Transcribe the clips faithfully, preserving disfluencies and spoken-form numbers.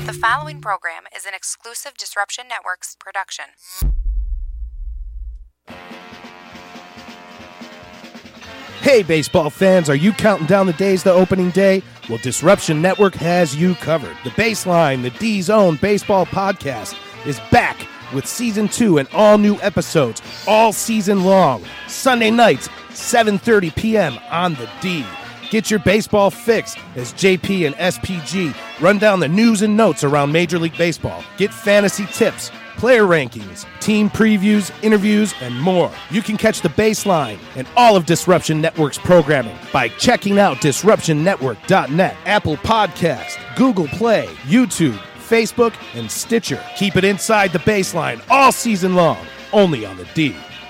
The following program is an exclusive Disruption Networks production. Hey, baseball fans, are you counting down the days to opening day? Well, Disruption Network has you covered. The Baseline, the D's own baseball podcast, is back with season two and all new episodes all season long. Sunday nights, seven thirty p.m. on the D. Get your baseball fix as J P and S P G run down the news and notes around Major League Baseball. Get fantasy tips, player rankings, team previews, interviews, and more. You can catch the Baseline and all of Disruption Network's programming by checking out disruption network dot net, Apple Podcasts, Google Play, YouTube, Facebook, and Stitcher. Keep it inside the Baseline all season long, only on the D.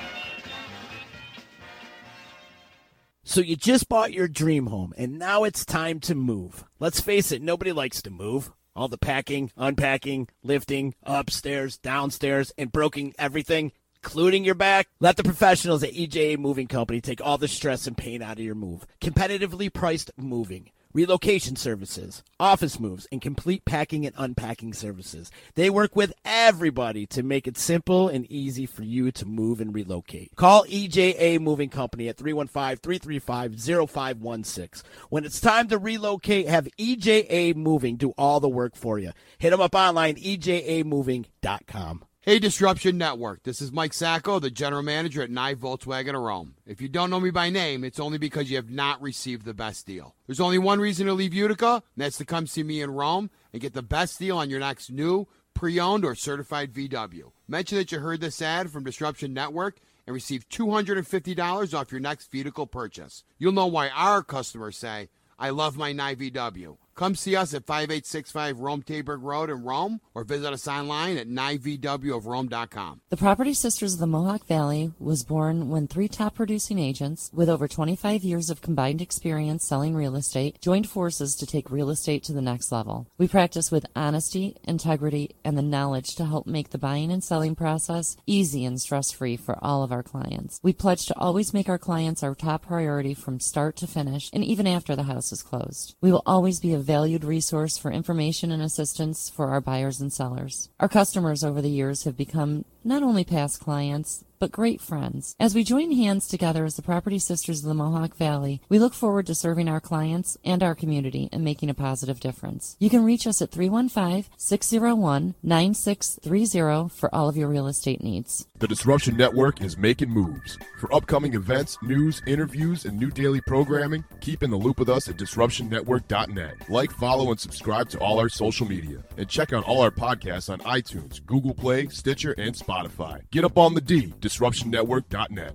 So you just bought your dream home, and now it's time to move. Let's face it, nobody likes to move. All the packing, unpacking, lifting, upstairs, downstairs, and broking everything, including your back. Let the professionals at E J A Moving Company take all the stress and pain out of your move. Competitively priced moving, relocation services, office moves, and complete packing and unpacking services. They work with everybody to make it simple and easy for you to move and relocate. Call E J A Moving Company at three one five, three three five, zero five one six. When it's time to relocate, have E J A Moving do all the work for you. Hit them up online, E J A moving dot com. Hey, Disruption Network. This is Mike Sacco, the general manager at Nye Volkswagen of Rome. If you don't know me by name, it's only because you have not received the best deal. There's only one reason to leave Utica, and that's to come see me in Rome and get the best deal on your next new, pre-owned, or certified V W. Mention that you heard this ad from Disruption Network and receive two hundred fifty dollars off your next vehicle purchase. You'll know why our customers say, I love my Nye V W. Come see us at five eight six five Rome Taberg Road in Rome, or visit us online at nye v w of rome dot com. The Property Sisters of the Mohawk Valley was born when three top producing agents with over twenty-five years of combined experience selling real estate joined forces to take real estate to the next level. We practice with honesty, integrity, and the knowledge to help make the buying and selling process easy and stress-free for all of our clients. We pledge to always make our clients our top priority from start to finish, and even after the house is closed. We will always be a valued resource for information and assistance for our buyers and sellers. Our customers over the years have become not only past clients, but great friends. As we join hands together as the Property Sisters of the Mohawk Valley, we look forward to serving our clients and our community and making a positive difference. You can reach us at three one five, six zero one, nine six three zero for all of your real estate needs. The Disruption Network is making moves. For upcoming events, news, interviews, and new daily programming, keep in the loop with us at disruption network dot net. Like, follow, and subscribe to all our social media. And check out all our podcasts on iTunes, Google Play, Stitcher, and Spotify. Get up on the D, disruption network dot net.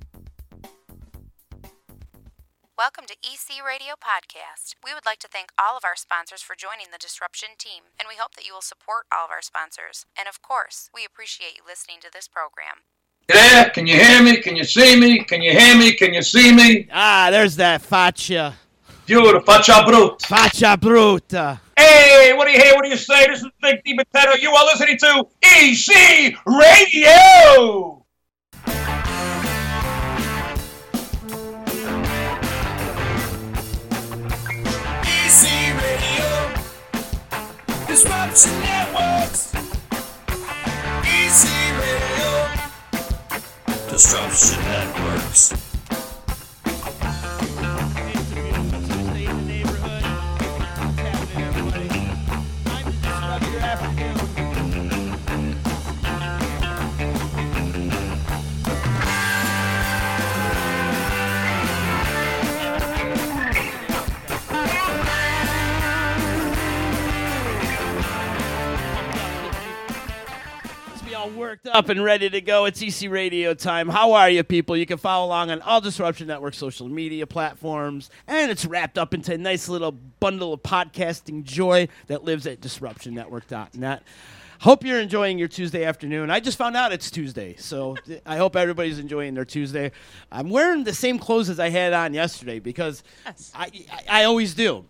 Welcome to E C Radio Podcast. We would like to thank all of our sponsors for joining the Disruption team, and we hope that you will support all of our sponsors. And of course, we appreciate you listening to this program. Yeah, can you hear me? Can you see me? Can you hear me? Can you see me? Ah, there's that faccia. Dude, faccia brutta. Faccia brutta. Hey, what do you hear? What do you say? This is Big D Potato. You are listening to E C Radio. E C Radio, Disruption Networks. E C Radio, Disruption Networks. Worked up and ready to go. It's E C Radio time. How are you, people? You can follow along on all Disruption Network social media platforms, and it's wrapped up into a nice little bundle of podcasting joy that lives at disruption network dot net. Hope you're enjoying your Tuesday afternoon. I just found out it's Tuesday, so I hope everybody's enjoying their Tuesday. I'm wearing the same clothes as I had on yesterday because yes. I, I I always do.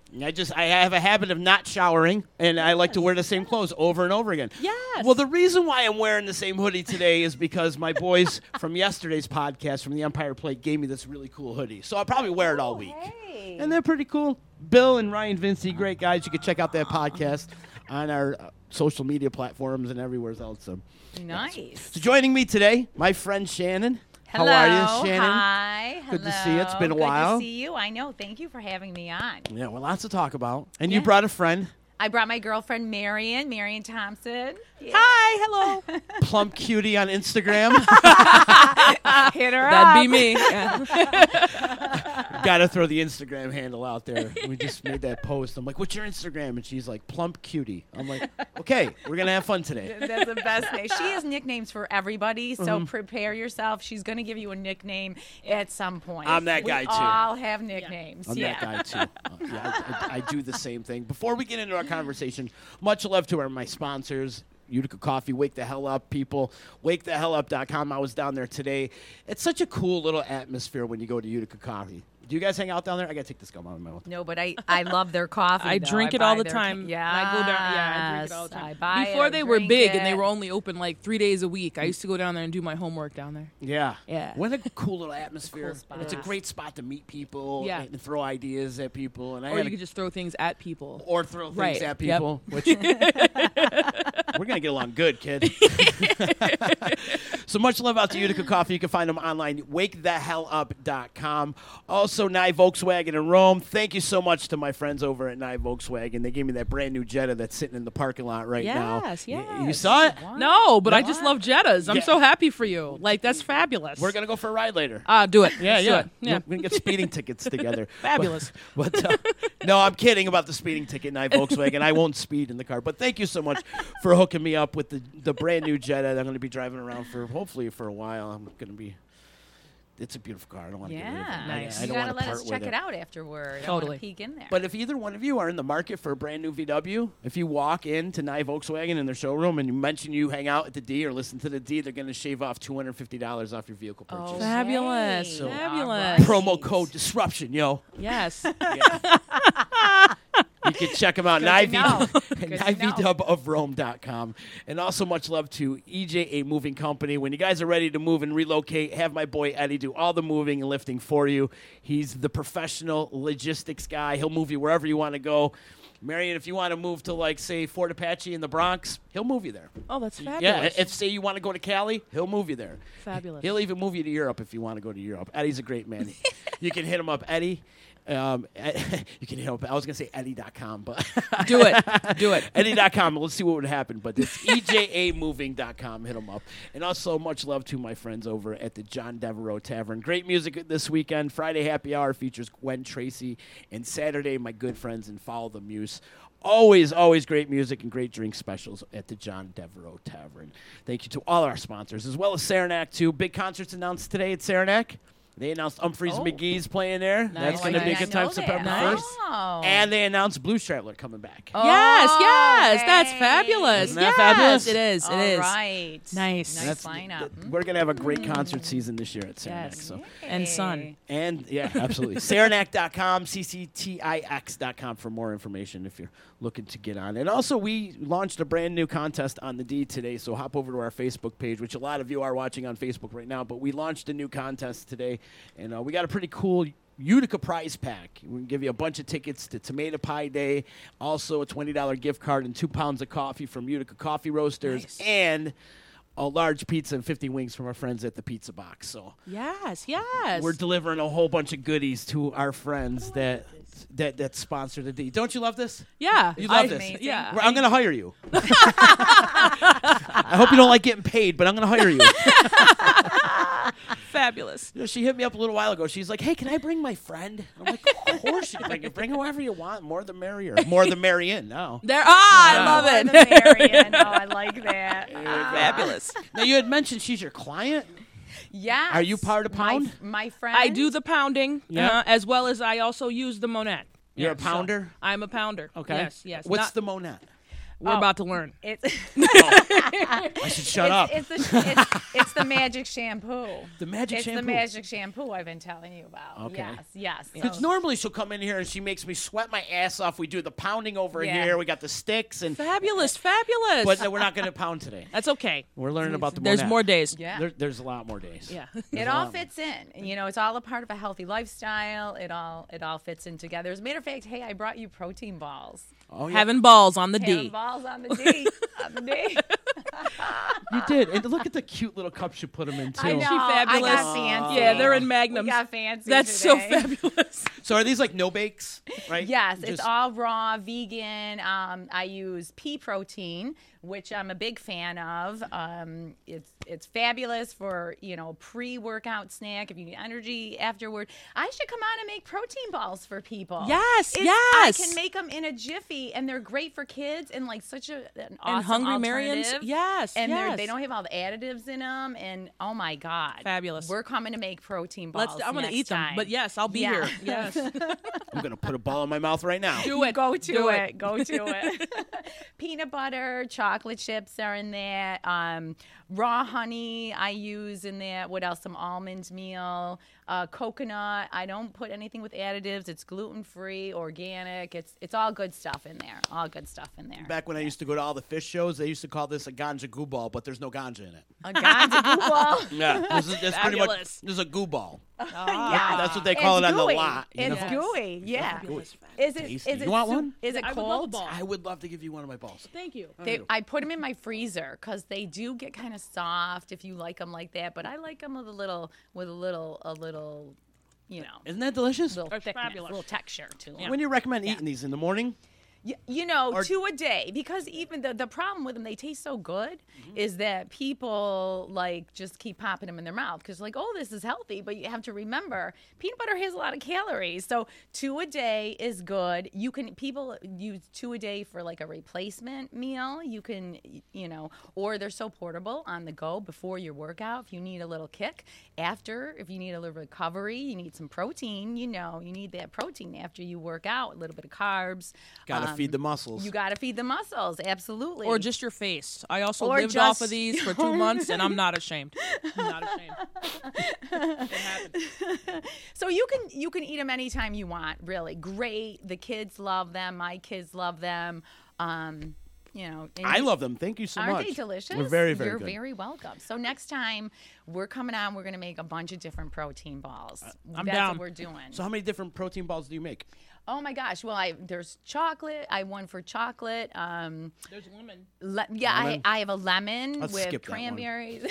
I just I have a habit of not showering, and I like to wear the same clothes over and over again. Yes. Well, the reason why I'm wearing the same hoodie today is because my boys from yesterday's podcast from the Empire Plate gave me this really cool hoodie. So I'll probably wear it all week. Hey. And they're pretty cool. Bill and Ryan Vincey, great guys. You can check out that podcast on our uh, social media platforms and everywhere else. So. Nice. So joining me today, my friend Shannon. Hello. How are you, Shannon? Hi. Good to Hello. see you. It's been a Good while. to see you. I know. Thank you for having me on. Yeah, well, lots to talk about. And Yeah. you brought a friend. I brought my girlfriend Marion, Marion Thompson. Yeah. Hi, hello. Plump Cutie on Instagram. Hit her up. That'd be me. Yeah. Got to throw the Instagram handle out there. We just made that post. I'm like, what's your Instagram? And she's like, Plump Cutie. I'm like, okay, we're going to have fun today. That's the best name. She has nicknames for everybody, so Mm-hmm. prepare yourself. She's going to give you a nickname at some point. I'm that guy, we too. all have nicknames. I'm yeah. that guy, too. Uh, yeah, I, I, I do the same thing. Before we get into our conversation, much love to our, my sponsors, Utica Coffee, Wake the Hell Up, people. wake the hell up dot com. I was down there today. It's such a cool little atmosphere when you go to Utica Coffee. Do you guys hang out down there? I got to take this gum out of my mouth. No, but I, I love their coffee. I though. drink I it all buy the their time. ca- Yeah, I go down. Yeah, I drink it all the time. I buy Before it, they were drink big it. and they were only open like three days a week, I used to go down there and do my homework down there. Yeah. Yeah. What a cool little atmosphere. Cool spot. It's a great spot to meet people Yeah. and throw ideas at people. And I Or had you a- could just throw things at people. or throw things Right. at Yep. people. Which we're going to get along good, kid. So much love out to Utica Coffee. You can find them online, wake the hell up dot com. Also, Nye Volkswagen in Rome. Thank you so much to my friends over at Nye Volkswagen. They gave me that brand new Jetta that's sitting in the parking lot right now. Yes, Y- yes. You saw it? No, but I just love Jettas. I'm Yeah. so happy for you. Like, that's fabulous. We're going to go for a ride later. Ah, do it. Yeah, Let's do yeah. it. Yeah. We're going to get speeding tickets together. Fabulous. But, but, uh, no, I'm kidding about the speeding ticket, Nye Volkswagen. I won't speed in the car. But thank you so much for hooking me up with the, the brand new Jetta that I'm going to be driving around for, hopefully, for a while. I'm going to be... It's a beautiful car. I don't want to get rid of it. Yeah, I- Nice. I, you don't gotta want to let part us with check it. it out afterward. I Totally. want to peek in there. But if either one of you are in the market for a brand new V W, if you walk into Nye Volkswagen in their showroom and you mention you hang out at the D or listen to the D, they're going to shave off two hundred fifty dollars off your vehicle purchase. Okay. Fabulous. So- Fabulous. Promo code disruption, yo. Yes. You can check them out Good at to know. Good to I V know. dub of Rome dot com. And also much love to E J A Moving Company. When you guys are ready to move and relocate, have my boy Eddie do all the moving and lifting for you. He's the professional logistics guy. He'll move you wherever you want to go. Marion, if you want to move to, like, say, Fort Apache in the Bronx, he'll move you there. Oh, that's Yeah, fabulous. if, say, you want to go to Cali, he'll move you there. Fabulous. He'll even move you to Europe if you want to go to Europe. Eddie's a great man. You can hit him up, Eddie. Um, you can hit him up. I was going to say Eddie dot com, but Do it. Do it. Eddie dot com. Let's see what would happen. But it's E J A Moving dot com. Hit them up. And also much love to my friends over at the John Devereaux Tavern. Great music this weekend. Friday Happy Hour features Gwen Tracy. And Saturday, my good friends in Follow the Muse. Always, always great music and great drink specials at the John Devereaux Tavern. Thank you to all our sponsors, as well as Saranac, too. Big concerts announced today at Saranac. They announced Humphreys Oh. McGee's playing there. That's Nice. going to be a I good did time not know September that. first. Oh. And they announced Blues Traveler coming back. Oh, Yes, yes, that's hey. fabulous. Isn't that yes, fabulous? it is. It All is. right. Nice. Nice That's- lineup. th- We're going to have a great concert season this year at Saranac. Yes. So. And Sun. And, yeah, absolutely. Saranac dot com, C C T I X dot com for more information if you're looking to get on. And also, we launched a brand new contest on the D today, so hop over to our Facebook page, which a lot of you are watching on Facebook right now. But we launched a new contest today, and uh, we got a pretty cool Utica prize pack. We can give you a bunch of tickets to Tomato Pie Day, also a twenty dollars gift card and two pounds of coffee from Utica Coffee Roasters, Nice. and a large pizza and fifty wings from our friends at the Pizza Box. So Yes, yes. we're delivering a whole bunch of goodies to our friends that that that sponsor the D. Don't you love this? yeah. You love I- this. Amazing. Yeah. Well, I'm going to hire you. I hope you don't like getting paid, but I'm going to hire you. Fabulous. You know, she hit me up a little while ago. She's like, "Hey, can I bring my friend?" I'm like, "Of course you can bring it. Bring whoever you want. More the merrier. More the Marion now." There. Ah, Yeah. I love More it. the Marion. Oh, I like that. Fabulous. Now, you had mentioned she's your client. Yes. Are you part of My- Pound? My, friend. I do the pounding, Yeah. uh, as well as I also use the Monette. You're Yeah, a pounder? so I'm a pounder. Okay. Yes, yes. What's Not- the Monette? We're Oh, about to learn. It's I should shut it's, up. It's the, it's, it's the magic shampoo. The magic it's shampoo. the magic shampoo I've been telling you about. Okay. Yes, yes. Because So- normally she'll come in here and she makes me sweat my ass off. We do the pounding over Yeah. here. We got the sticks and Fabulous, fabulous. but no, we're not going to pound today. That's okay. We're learning about the There's Monat. more days. Yeah. There, there's a lot more days. Yeah. It all fits in. You know, it's all a part of a healthy lifestyle. It all it all fits in together. As a matter of fact, hey, I brought you protein balls. Oh yeah, Having balls on the Having D. balls on the D. on the D. you did. And look at the cute little cups you put them in too. I know. She I fabulous? got fancy. Yeah, they're in We magnums. got fancy. That's so today. fabulous. So are these like no bakes, right? Yes, it's Just- all raw, vegan. Um, I use pea protein, which I'm a big fan of. Um, it's it's fabulous for, you know, pre-workout snack if you need energy afterward. I should come on and make protein balls for people. Yes, It's- yes. I can make them in a jiffy, and they're great for kids and like such a an awesome And Hungry alternative. Marians. Yes, and they're yes. they don't have all the additives in them. And oh my god, Fabulous. We're coming to make protein balls. Let's. I'm gonna next eat them. time. But yes, I'll be Yeah. here. Yes. I'm going to put a ball in my mouth right now. Do it. Go to Do it. Go to it. Peanut butter, chocolate chips are in there. Um, raw honey I use in there. What else? Some almond meal, uh, coconut. I don't put anything with additives. It's gluten free, organic. It's it's all good stuff in there. All good stuff in there. Back when I used to go to all the fish shows, they used to call this a ganja goo ball, but there's no ganja in it. A ganja goo ball. Yeah, this is this pretty much Fabulous. this is a goo ball. Yeah, That's what they call It's it on the gooey. lot. you It's know? gooey. Yeah. Gooey. Is it? Tasty. Is it? You want soup- one? Is it I would love a cold? ball. I would love to give you one of my balls. Thank you. They, I put them in my freezer because they do get kind of soft if you like them like that. But I like them with a little, with a little, a little, you know, Isn't that delicious? little That's thickness, fabulous. little texture to them. When do you recommend eating these in the morning? Y- you know, Or- two a day, because even the, the problem with them, they taste so good, Mm-hmm. is that people like just keep popping them in their mouth because like, oh, this is healthy, but you have to remember peanut butter has a lot of calories, so two a day is good. You can people use two a day for like a replacement meal. You can, y- you know, or they're so portable on the go before your workout. If you need a little kick after, if you need a little recovery, you need some protein. You know, you need that protein after you work out, a little bit of carbs. Got to Um, feed the muscles. You got to feed the muscles, absolutely. Or just your face. I also Or lived off just of these for two months, and I'm not ashamed. I'm not ashamed. It happened. so you can you can eat them anytime you want. Really great. The kids love them. My kids love them. Um, you know, and I you- love them. Thank you so Aren't much. they delicious? They're very, very You're good. very welcome. So next time we're coming on, we're going to make a bunch of different protein balls. I'm That's down. what we're doing. So how many different protein balls do you make? Oh my gosh! Well, I there's chocolate. I one for chocolate. Um, There's lemon. Le- yeah, Lemon? I, I have a lemon Let's with skip that one. cranberries.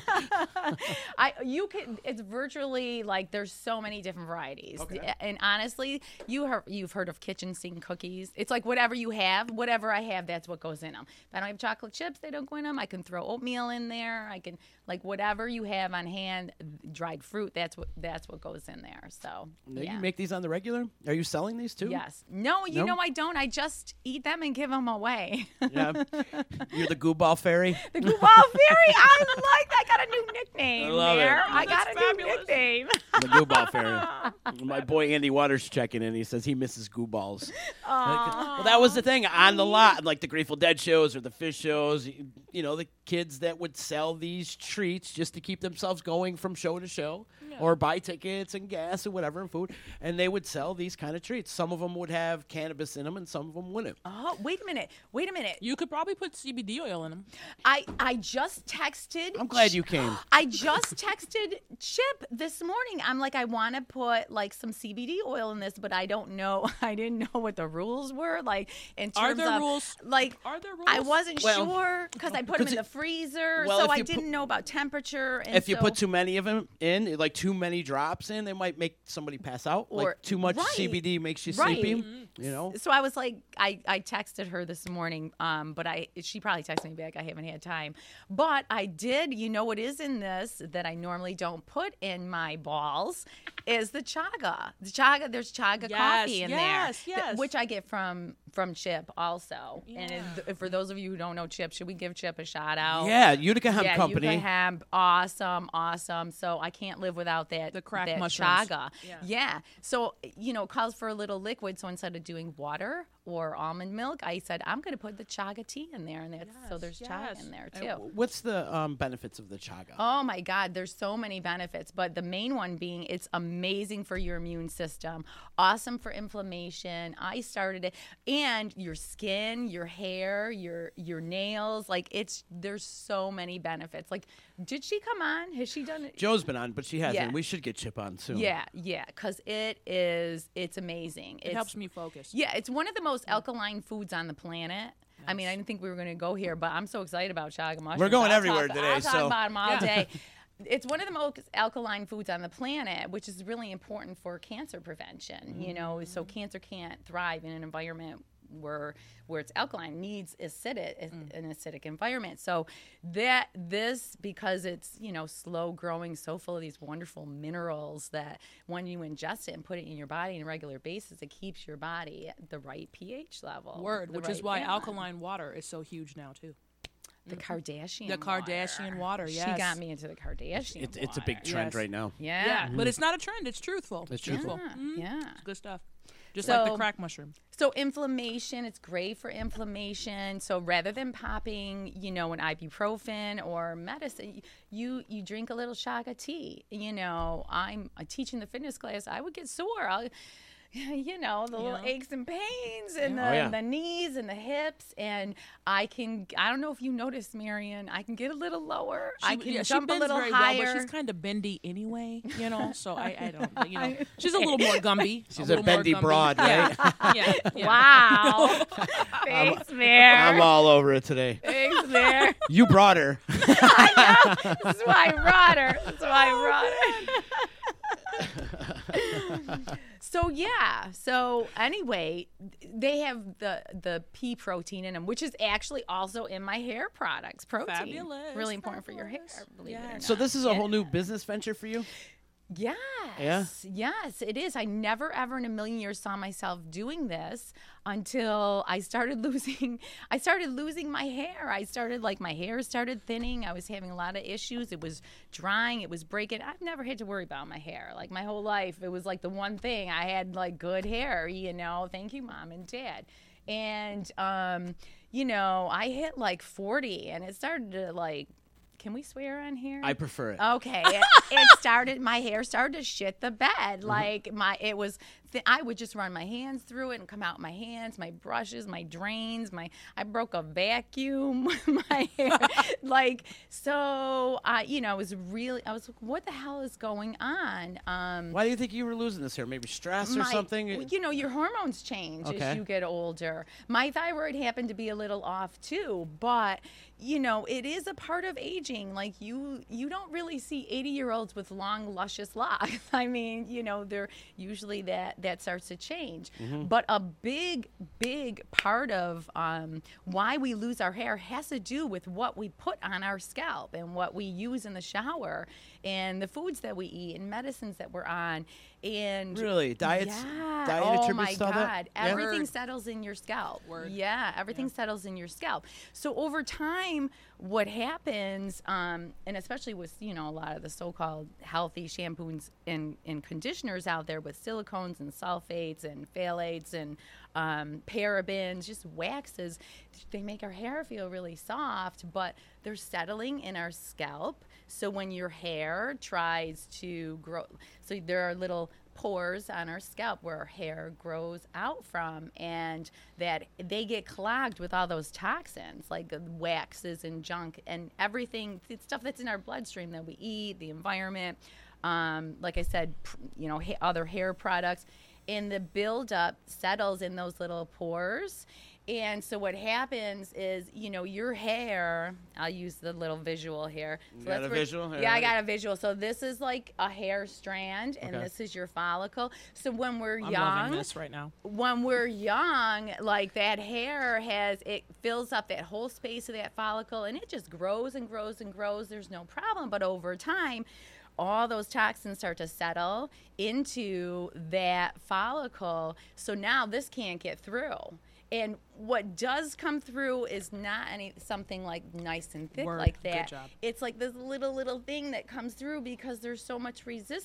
I you can. It's virtually like there's so many different varieties. Okay. And honestly, you heard you've heard of kitchen sink cookies. It's like whatever you have, whatever I have, that's what goes in them. If I don't have chocolate chips, they don't go in them. I can throw oatmeal in there. I can like whatever you have on hand, dried fruit. That's what that's what goes in there. So Now, yeah. You make these on the regular? Are you selling these too? Yes. No, you No? know I don't. I just eat them and give them away. Yeah. You're the goo ball fairy. The Goo Ball Fairy. I like that. I got a new nickname I love it. there. Oh, I got that's a new fabulous. nickname. The goo ball fairy. My boy Andy Waters checking in. He says he misses goo balls. Well, that was the thing on the lot, like the Grateful Dead shows or the Fish shows. You, you know, the kids that would sell these treats just to keep themselves going from show to show, or buy tickets and gas and whatever and food, and they would sell these kind of treats. Some of them would have cannabis in them, and some of them wouldn't. Oh, wait a minute. Wait a minute. You could probably put C B D oil in them. I I just texted. I'm glad you came. I just texted Chip this morning. I'm like, I want to put like some C B D oil in this, but I don't know. I didn't know what the rules were. Like in terms Are there of rules? like Are there rules? I wasn't Well, sure because I put them 'cause in it- the freezer, well, so if I you put- didn't know about temperature. And If you so- put too many of them in, like too many drops in, they might make somebody pass out. Or- like too much right. C B D makes you Right. sleepy. You know. So I was like, I, I texted her this morning, um, but I she probably texted me back. I haven't had time, but I did. You know what is in this that I normally don't put in my balls is the chaga. The chaga. There's chaga Yes, coffee in yes, there, th- yes. which I get from from Chip also. And Yeah. it, for those of you who don't know Chip, should we give Chip a shout out? Yeah, Utica Hemp yeah, Company. Utica Hemp, awesome, awesome. So I can't live without that. The crack that mushrooms. chaga. Yeah. Yeah. So, you know, it calls for a little liquid. So instead of doing water or almond milk, I said, I'm going to put the chaga tea in there. And that's, so Yes, there's yes. chaga in there, And too. w- What's the um, benefits of the chaga? Oh my God, there's so many benefits, but the main one being it's amazing for your immune system, awesome for inflammation. I started it, and your skin, your hair, your your nails, like it's there's so many benefits. Like, did she come on? Has she done it? Joe's been on, but she hasn't. Yeah. We should get Chip on soon. Yeah, yeah, because it is it's amazing. It it's, helps me focus. Yeah, it's one of the most alkaline foods on the planet. I mean, I didn't think we were going to go here, but I'm so excited about chaga mushrooms. We're going I'll everywhere talk, today, I'll talk so- about them all Yeah. day. It's one of the most alkaline foods on the planet, which is really important for cancer prevention. You know, so cancer can't thrive in an environment where where it's alkaline. It needs acidic an acidic environment. So that this because it's you know slow growing, so full of these wonderful minerals that when you ingest it and put it in your body on a regular basis, it keeps your body at the right pH level. Word, the which is right why balance. alkaline water is so huge now too. The Kardashian The Kardashian water, She yes. got me into the Kardashian It's, it's a water. big trend Yes. right now. Yeah. Yeah, but it's not a trend. It's truthful. It's truthful. Yeah. Mhm. yeah. It's good stuff. Just like the So- crack mushroom. So inflammation, it's great for inflammation. So rather than popping, you know, an ibuprofen or medicine, you you drink a little chaga tea. You know, I'm, I'm teaching the fitness class. I would get sore. I'll, you know, the little Yeah. aches and pains and Yeah. the, Oh, yeah. the knees and the hips. And I can, I don't know if you noticed, Marion, I can get a little lower. I She- can yeah, jump she a bends little very higher. well, but she's kind of bendy anyway, you know. So I, I don't, you know, she's a little more Gumby. She's a little more bendy Gumby. broad, Yeah. right? yeah, yeah. Wow. Thanks, Mare. I'm all over it today. Thanks, Mare. You brought her. This is why I brought her. That's why I brought her. So yeah. So anyway, they have the the pea protein in them, which is actually also in my hair products. Protein, Fabulous, really important for your hair. fabulous. Believe it or Yes. not. So this is a Yeah. whole new business venture for you? Yes. Yeah? Yes, it is. I never ever in a million years saw myself doing this until I started losing I started losing my hair. I started like my hair started thinning. I was having a lot of issues. It was drying, it was breaking. I've never had to worry about my hair. Like my whole life, it was like the one thing. I had like good hair, you know. Thank you, Mom and Dad. And um, you know, I hit like forty and it started to like can we swear on here? I prefer it. Okay, it, it started. My hair started to shit the bed. Like my, it was. Th- I would just run my hands through it and come out my hands, my brushes, my drains. My I broke a vacuum. my hair, like so. I, you know, I was really. I was like, what the hell is going on? Um, Why do you think you were losing this hair? Maybe stress or my- something? You know, your hormones change Okay. as you get older. My thyroid happened to be a little off too, but you know, it is a part of aging. Like you, you don't really see eighty-year-olds with long, luscious locks. I mean, you know, they're usually that that starts to change. Mm-hmm. But a big, big part of um, why we lose our hair has to do with what we put on our scalp and what we use in the shower and the foods that we eat and medicines that we're on. And Really? Diets? yeah. Diet oh attributes my to all God. that? Yeah? Everything Word. settles in your scalp. Word. Yeah, everything settles in your scalp. So over time, what happens, um, and especially with, you know, a lot of the so-called healthy shampoos and, and conditioners out there with silicones and sulfates and phthalates and um, parabens, just waxes, they make our hair feel really soft, but they're settling in our scalp. So when your hair tries to grow, so there are little pores on our scalp where our hair grows out from, and that they get clogged with all those toxins like uh, waxes and junk and everything, the stuff that's in our bloodstream that we eat, the environment, um, like I said, pr- you know, ha- other hair products, and the buildup settles in those little pores. And so what happens is, you know, your hair, I'll use the little visual here. So You got that's a where- visual? Yeah, I Alright. got a visual. So this is like a hair strand, and Okay. this is your follicle. So when we're I'm young, loving this right now. when we're young, like that hair has, it fills up that whole space of that follicle, and it just grows and grows and grows. There's no problem. But over time, all those toxins start to settle into that follicle. So now this can't get through. And what does come through is not any something like nice and thick Word. like Good that. job. It's like this little little thing that comes through because there's so much resistance.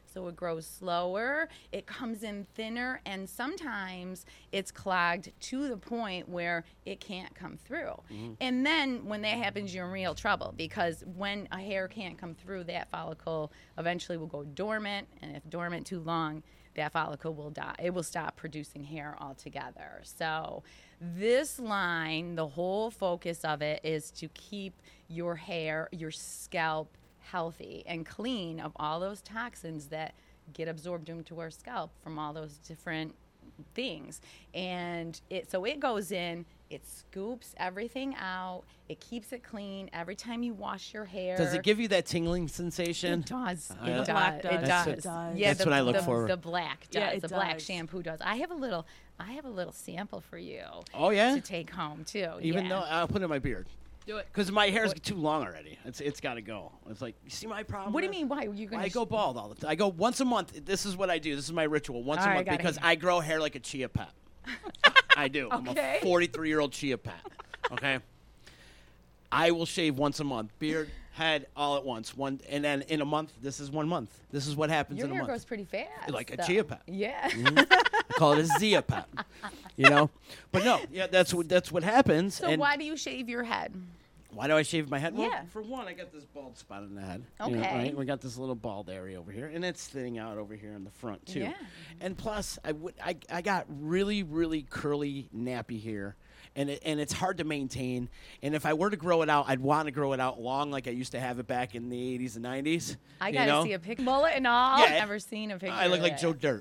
So it grows slower, it comes in thinner, and sometimes it's clogged to the point where it can't come through. Mm-hmm. And then when that happens, you're in real trouble, because when a hair can't come through, that follicle eventually will go dormant, and if dormant too long, that follicle will die. It will stop producing hair altogether. So this line, the whole focus of it is to keep your hair, your scalp healthy and clean of all those toxins that get absorbed into our scalp from all those different things. And it so it goes in, it scoops everything out, it keeps it clean every time you wash your hair. Does it give you that tingling sensation? It does. Uh, It does. black does. It That's does. what- does. Yeah, That's the, what I look the, for. The black does. Yeah, it the black does. shampoo does. I have a little I have a little sample for you. Oh, yeah? To take home too. Even yeah. though I'll put it in my beard. Do it. Because my hair's too long already. It's it's got to go. It's like, you see my problem? What do you is? mean? Why you gonna? I go bald all the time. I go once a month. This is what I do. This is my ritual. Once All a right, month gotta because hear. I grow hair like a chia pet. I do. Okay. I'm a forty-three-year-old chia pet. Okay. I will shave once a month, beard, head, all at once. One, and then in a month, this is one month. This is what happens Your in a hair month. grows pretty fast. Like a though. chia pet. Yeah. I call it a zia pet. You know, but no, yeah, that's what that's what happens. So and why do you shave your head? Why do I shave my head? Well, Yeah. for one, I got this bald spot in the head. you know, Okay. right? We got this little bald area over here, and it's thinning out over here in the front too. Yeah. And plus, I would I, I got really really curly nappy hair, and it, and it's hard to maintain. And if I were to grow it out, I'd want to grow it out long, like I used to have it back in the eighties and nineties. I you gotta know? see a pic, mullet and all. Yeah, I've it- never seen a picture. I look of like it. Joe Dirt.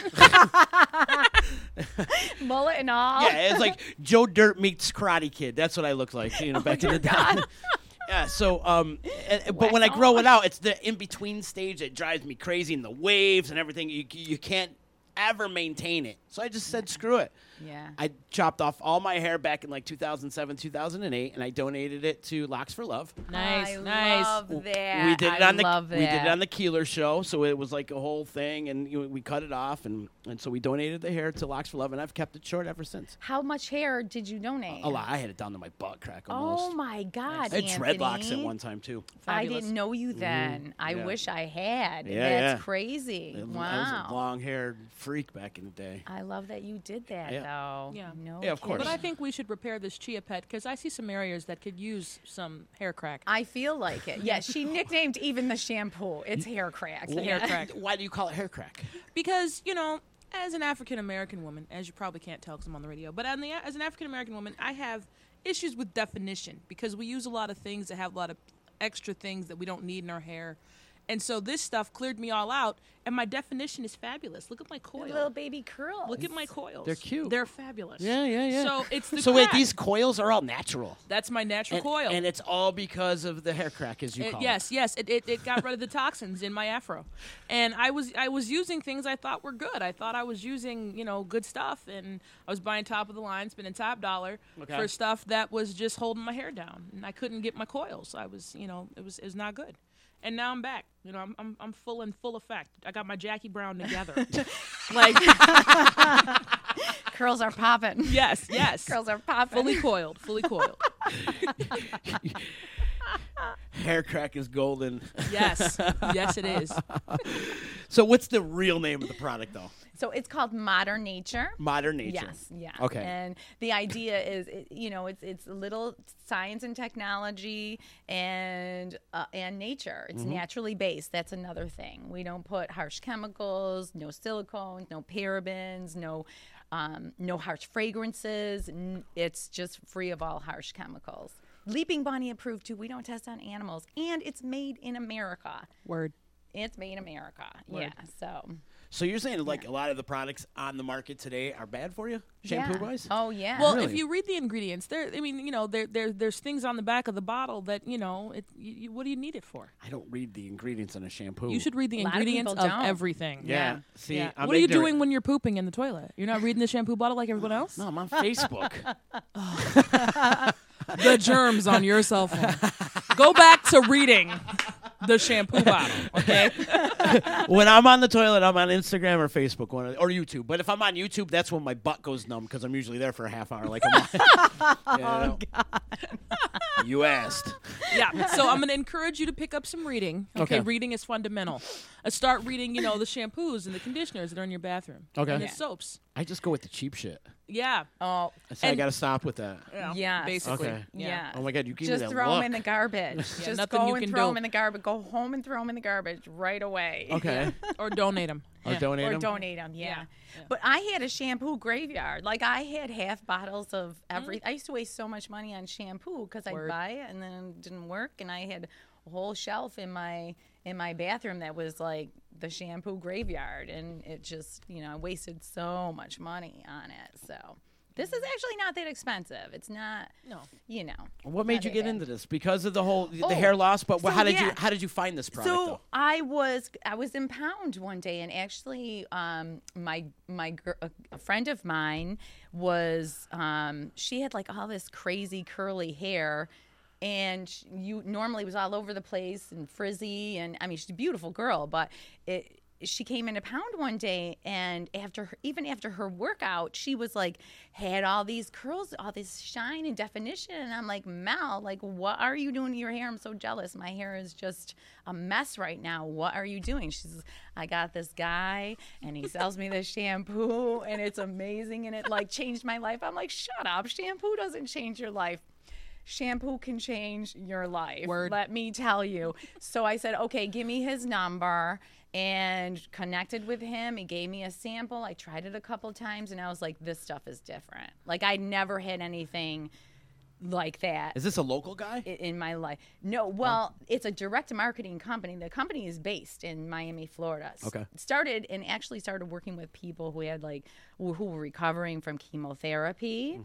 Mullet and all. Yeah, it's like Joe Dirt meets Karate Kid. That's what I look like, you know, back in the day. Yeah, so, um, and, but when I grow it out, it's the in-between stage that drives me crazy, and the waves and everything. You you can't ever maintain it. So I just said, screw it. Yeah. I chopped off all my hair back in like two thousand seven, two thousand eight, and I donated it to Locks for Love. Nice, I nice. love that. We did it I on the love we did it that. on the Keeler show, so it was like a whole thing, and you know, we cut it off, and, and so we donated the hair to Locks for Love, and I've kept it short ever since. How much hair did you donate? A lot. I had it down to my butt crack almost. Oh my God, I had dreadlocks Anthony. at one time too. I Fabulous. didn't know you then. I Yeah. wish I had. Yeah, That's yeah. crazy. I was Wow. a long-haired freak back in the day. I love that you did that, Yeah. though. Yeah. No Yeah, of course. But I kidding. think we should repair this chia pet because I see some areas that could use some hair crack. I feel like it. Yeah, she nicknamed even the shampoo. It's hair crack. the hair Yeah. crack. Why do you call it hair crack? Because, you know, as an African American woman, as you probably can't tell because I'm on the radio, but on the, as an African American woman, I have issues with definition because we use a lot of things that have a lot of extra things that we don't need in our hair. And so this stuff cleared me all out, and my definition is fabulous. Look at my coil. Little baby curls. Look at my coils. They're cute. They're fabulous. Yeah, yeah, yeah. So it's the So wait, crack. these coils are all natural. That's my natural And, coil. and it's all because of the hair crack, as you It- call yes, yes, it, it, it got rid of the toxins in my afro, and I was I was using things I thought were good. I thought I was using you know good stuff, and I was buying top of the line, spending top dollar Okay. for stuff that was just holding my hair down, and I couldn't get my coils. I was you know it was it was not good, and now I'm back. You know I'm I'm, I'm full in full effect. I got my Jackie Brown together, like Curls are popping. yes, yes, Curls are popping. fully coiled, fully coiled. it. Hair crack is golden. Yes, yes, it is. So what's the real name of the product, though? So it's called Modern Nature. Modern Nature. Yes, yeah. Okay. And the idea is, it, you know, it's it's a little science and technology and uh, and nature. It's Mm-hmm. naturally based. That's another thing. We don't put harsh chemicals, no silicones, no parabens, no um, no harsh fragrances. N- It's just free of all harsh chemicals. Leaping Bunny approved too. We don't test on animals, and it's made in America. Word. It's made in America. Yeah. So. So you're saying like a lot of the products on the market today are bad for you, shampoo yeah. wise? Oh yeah. Well, Really? if you read the ingredients, there. I mean, you know, there, there, there's things on the back of the bottle that you know. It, you, you, what do you need it for? I don't read the ingredients on a shampoo. You should read the A lot of ingredients people of, don't. everything. Yeah. See, Yeah. I'm what are you ignorant. doing when you're pooping in the toilet? You're not reading the shampoo bottle like everyone else. No, I'm on Facebook. The germs on your cell phone. Go back to reading the shampoo bottle. Okay. When I'm on the toilet, I'm on Instagram or Facebook one of- or YouTube. But if I'm on YouTube, that's when my butt goes numb because I'm usually there for a half hour. Like I'm. You know? You asked. Yeah. So I'm going to encourage you to pick up some reading. Okay. Okay. Reading is fundamental. Uh, start reading, you know, the shampoos and the conditioners that are in your bathroom. Okay. And the Yeah. soaps. I just go with the cheap shit. Yeah. Oh, So I And- got to stop with that. Yeah. Yes. Basically. Okay. yeah. Oh my God, you give Just me that throw look. them in the garbage. Yeah, Just nothing go you and can throw do. them in the garbage. Go home and throw them in the garbage right away. Okay. Or donate them. Or donate Or them. donate them, yeah. Yeah, yeah. But I had a shampoo graveyard. Like I had half bottles of every. I used to waste so much money on shampoo because I'd Word. buy it and then it didn't work, and I had a whole shelf in my in my bathroom that was like the shampoo graveyard, and it just you know I wasted so much money on it. So this is actually not that expensive. It's not. No. You know. What made not you that get bad. into this? Because of the whole the Oh, hair loss. But so how did you yeah. how did you find this product? So though? I was I was in Pound one day, and actually, um, my my gir- a, a friend of mine was um, she had like all this crazy curly hair, and sh- you normally was all over the place and frizzy, and I mean she's a beautiful girl, but it. She came into Pound one day, and after her, even after her workout, she was like had all these curls, all this shine and definition, and I'm like, Mel, like what are you doing to your hair? I'm so jealous. My hair is just a mess right now. What are you doing? She says, I got this guy, and he sells me this shampoo, and it's amazing, and it like changed my life. I'm like, shut up, shampoo doesn't change your life. Shampoo can change your life. Word. Let me tell you. So I said, okay, give me his number, and connected with him. He gave me a sample. I tried it a couple times, and I was like, this stuff is different. Like I never had anything like that Is this a local guy? i- in my life. No, well, it's a direct marketing company. The company is based in Miami, Florida. S- Okay. Started and actually started working with people who had like who who were recovering from chemotherapy,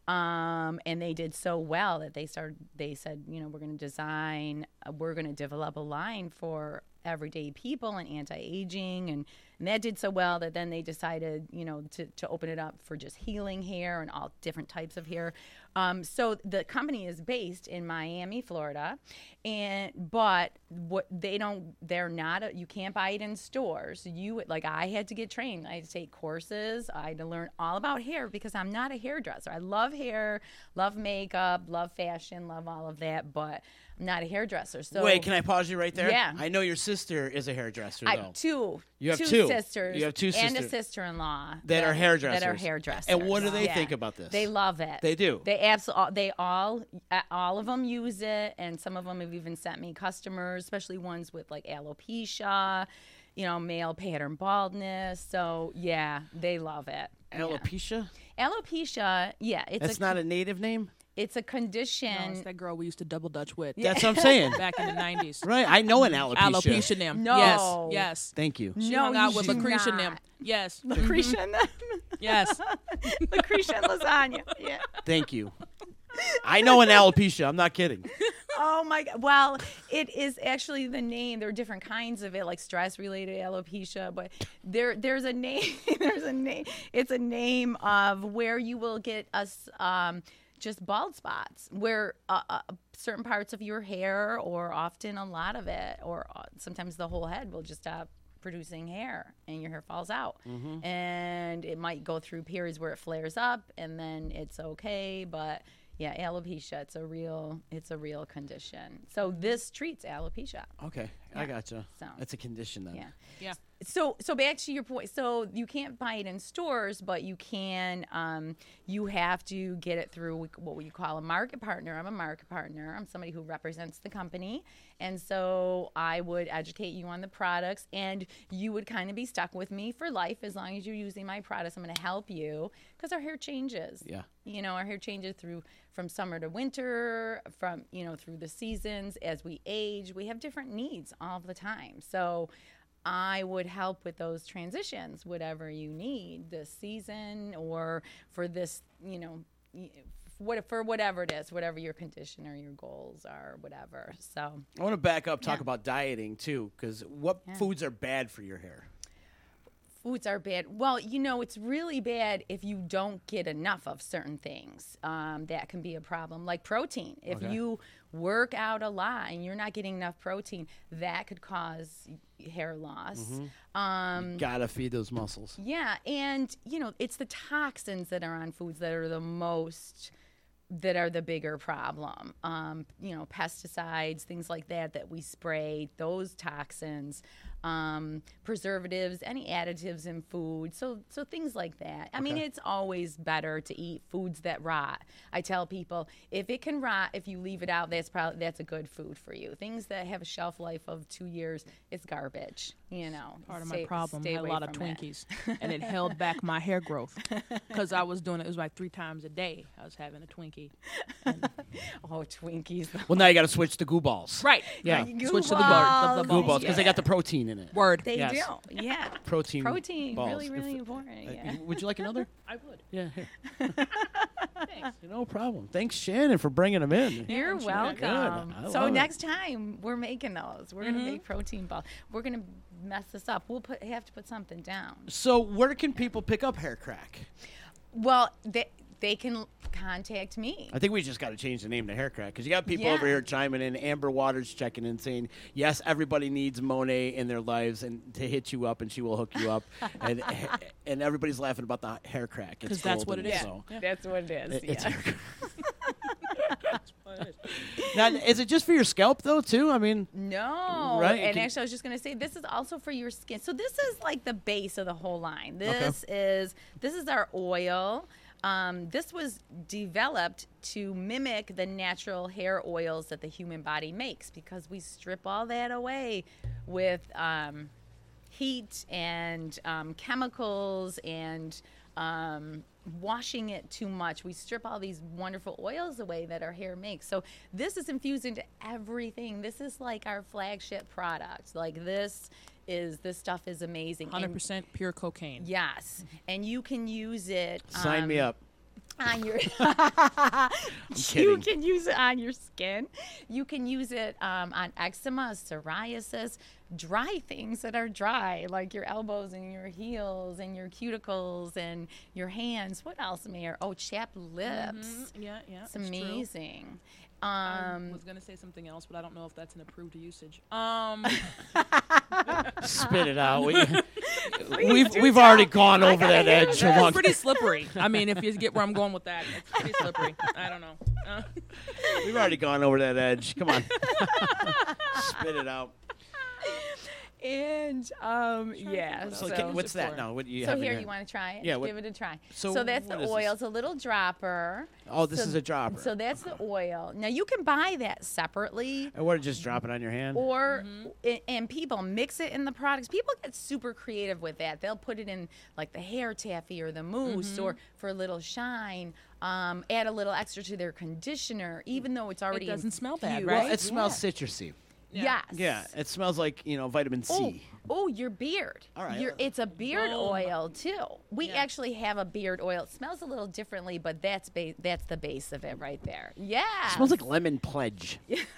um, and they did so well that they started. They said, you know, we're going to design, uh, we're going to develop a line for everyday people and anti-aging, and, and that did so well that then they decided, you know, to, to open it up for just healing hair and all different types of hair. Um, so the company is based in Miami, Florida, and but what they don't, they're not. A, you can't buy it in stores. You like I had to get trained. I had to take courses. I had to learn all about hair because I'm not a hairdresser. I love hair, love makeup, love fashion, love all of that, but I'm not a hairdresser. So Wait, can I pause you right there? Yeah. I know your sister is a hairdresser, I though. have two. You have two, two. sisters. You have two and a sisters. sister-in-law That are hairdressers. That are hairdressers. And what do they Yeah. think about this? They love it. They do. They absolutely. They all. uh, All of them use it, and some of them have even sent me customers, especially ones with like alopecia, you know, male pattern baldness. So yeah, they love it. Yeah. Alopecia? Alopecia. Yeah, it's That's a, not a native name? It's a condition. No, it's that girl we used to double dutch with. That's what I'm saying. Back in the nineties. Right, I know an alopecia. Alopecia Nim. No. Yes. Yes. Thank you. She No, hung out you with do Lucretia not. Nim. Yes. Lucretia and them. Yes. Lucretia and lasagna. Yeah. Thank you. I know an alopecia. I'm not kidding. Oh my god. Well, it is actually the name. There are different kinds of it, like stress-related alopecia, but there there's a name. There's a name. It's a name of where you will get us um, just bald spots, where uh, uh, certain parts of your hair, or often a lot of it, or uh, sometimes the whole head will just stop producing hair and your hair falls out. And it might go through periods where it flares up and then it's okay, but yeah, alopecia, it's a real it's a real condition. So this treats alopecia. Okay, I Yeah. gotcha. So- That's a condition then. Yeah. Yeah. So so back to your point. So you can't buy it in stores, but you can um, you have to get it through what you call a market partner. I'm a market partner. I'm somebody who represents the company. And so I would educate you on the products, and you would kind of be stuck with me for life as long as you're using my products. I'm going to help you because our hair changes. Yeah. You know, our hair changes through from summer to winter, from, you know, through the seasons. As we age, we have different needs all the time. So I would help with those transitions, whatever you need this season or for this, you know, y- what for whatever it is, whatever your condition or your goals are, whatever. So I want to back up, talk Yeah. about dieting too, because what Yeah. foods are bad for your hair? foods are bad. Well, you know, it's really bad if you don't get enough of certain things. Um, that can be a problem, like protein. If Okay. you work out a lot and you're not getting enough protein, that could cause hair loss. Um, Gotta feed those muscles. yeah, and you know, it's the toxins that are on foods that are the most that are the bigger problem. Um, you know, pesticides, things like that that we spray, those toxins, um, preservatives, any additives in food, so so things like that. I mean, it's always better to eat foods that rot. I tell people, if it can rot, if you leave it out, that's probably that's a good food for you. Things that have a shelf life of two years, it's garbage. You know, Part of stay- my problem, I stay had a away lot of from it. Twinkies, and it held back my hair growth because I was doing it. It was like three times a day. I was having a Twinkie. Oh, Twinkies. Well, now you got to switch to Goo Balls. Right. Yeah. Goo Switch to the, Balls. bar, the, the Goo balls. Balls because they got the protein in it. Word. They Yes. do. Yeah. Protein. Protein. balls. Really, really If- important. uh, Yeah. Would you like another? I would. Yeah. Here. Thanks. No problem. Thanks, Shannon, for bringing them in. You're Good. welcome. I So love it. next time we're making those. We're Mm-hmm. gonna make protein balls. We're gonna mess this up. We'll put have to put something down. So where can people pick up Hair Crack? Well, they they can contact me. I think we just got to change the name to Hair Crack because you got people Yeah. over here chiming in. Amber Waters checking in saying, yes, everybody needs Monet in their lives and to hit you up and she will hook you up. and and everybody's laughing about the Hair Crack. It's 'Cause that's what golden, it is. So. That's what it is. It- it's yeah. Hair Crack. Now, is it just for your scalp though too? I mean, No. Right, And can- actually, I was just going to say this is also for your skin. So this is like the base of the whole line. This is this is our oil. Um, this was developed to mimic the natural hair oils that the human body makes because we strip all that away with um, heat and um, chemicals and um, washing it too much. We strip all these wonderful oils away that our hair makes. So this is infused into everything. This is like our flagship product. Like this is this stuff is amazing. one hundred And- percent pure cocaine. Yes, and you can use it. sign me um, up. On your, you kidding. can use it on your skin. You can use it um, on eczema, psoriasis, dry things that are dry, like your elbows and your heels and your cuticles and your hands. What else, Mayor? Oh, chapped lips. Mhm. Yeah, yeah. It's true. amazing. I Um, was gonna say something else, but I don't know if that's an approved usage. Um, Spit it out. We, Please we've do we've tell. already gone I over gotta that hear edge this. a long it's pretty slippery. I mean, if you get where I'm going with that, it's pretty slippery. I don't know. Uh, We've already gone over that edge. Come on. Spit it out. and um, yeah. So, So, okay, what's use it that for? now? What do you so have in here, your- you want to try it? Yeah, what- Give it a try. so So, that's what the is oil. this? It's a little dropper. Oh, this So- is a dropper. So that's the oil. Now you can buy that separately, And what, just drop it on your hand? or a- and people mix it in the products. People get super creative with that. They'll put it in like the hair taffy or the mousse, or for a little shine. Um, add a little extra to their conditioner, even though it's already doesn't smell bad, infused. right? Well, it smells citrusy. Yes. Yeah, it smells like, you know, vitamin Oh, C. oh, your beard. All right. Your, it's a beard Boom. oil too. We Yeah. actually have a beard oil. It smells a little differently, but that's ba- that's the base of it right there. Yeah. It smells like lemon pledge. It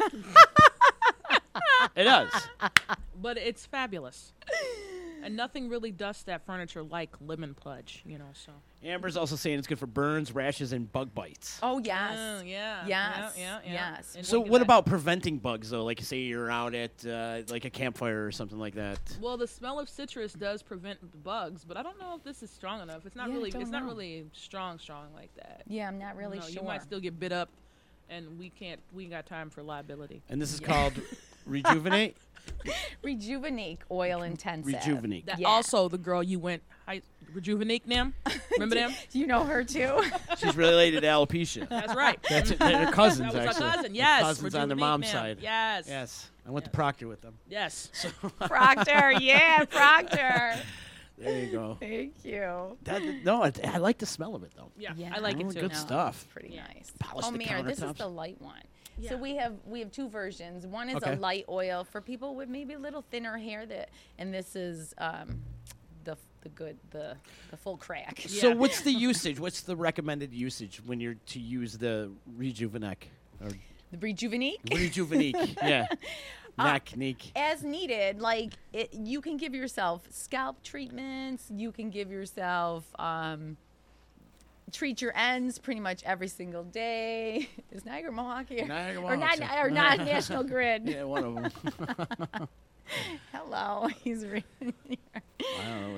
does. but it's fabulous, and nothing really dusts that furniture like lemon pledge. You know, so. Amber's also saying it's good for burns, rashes, and bug bites. Oh yes. Oh, yeah. Yes. Yeah, yeah, yeah. Yes. And So look at what that. about preventing bugs, though? Like, say you're out at, uh, like, a campfire or something like that. Well, the smell of citrus does prevent the bugs, but I don't know if this is strong enough. It's not Yeah, really. don't It's not know. really strong, strong like that. Yeah, I'm not really no, sure. You might still get bit up, and we can't. We ain't got time for liability. And this is called Rejuvenate? Rejuvenate oil intensive. Rejuvenate. That Yeah. Also, the girl you went high, Rejuvenate them. Remember them? You know her too. She's related to alopecia. That's right. That's it. They're cousins, That was actually. our cousin. They're Yes. cousins on their Rejuvenate mom's them. side. Yes. Yes. I went to Proctor with them. Yes. Proctor. Yeah, Proctor. There you go. Thank you. That, no, I, I like the smell of it, though. Yeah, Yeah. I like Oh, it too. good No, stuff. it's pretty Yeah. nice. Polish oh, the Mira, this is countertops. the light one. Yeah. So we have we have two versions. One is Okay. a light oil for people with maybe a little thinner hair, that, and this is um, the the good the the full crack. So Yeah. what's the usage? What's the recommended usage when you're to use the Rejuvenec? Or The Rejuvenate. Rejuvenec. Yeah. Neck, neck. As needed, like it, you can give yourself scalp treatments. You can give yourself um, treat your ends pretty much every single day. Is Niagara Mohawk here? Niagara or not? Mohawk's here. Or not National Grid? Yeah, one of them. Hello, he's reading. I don't know what he's doing. So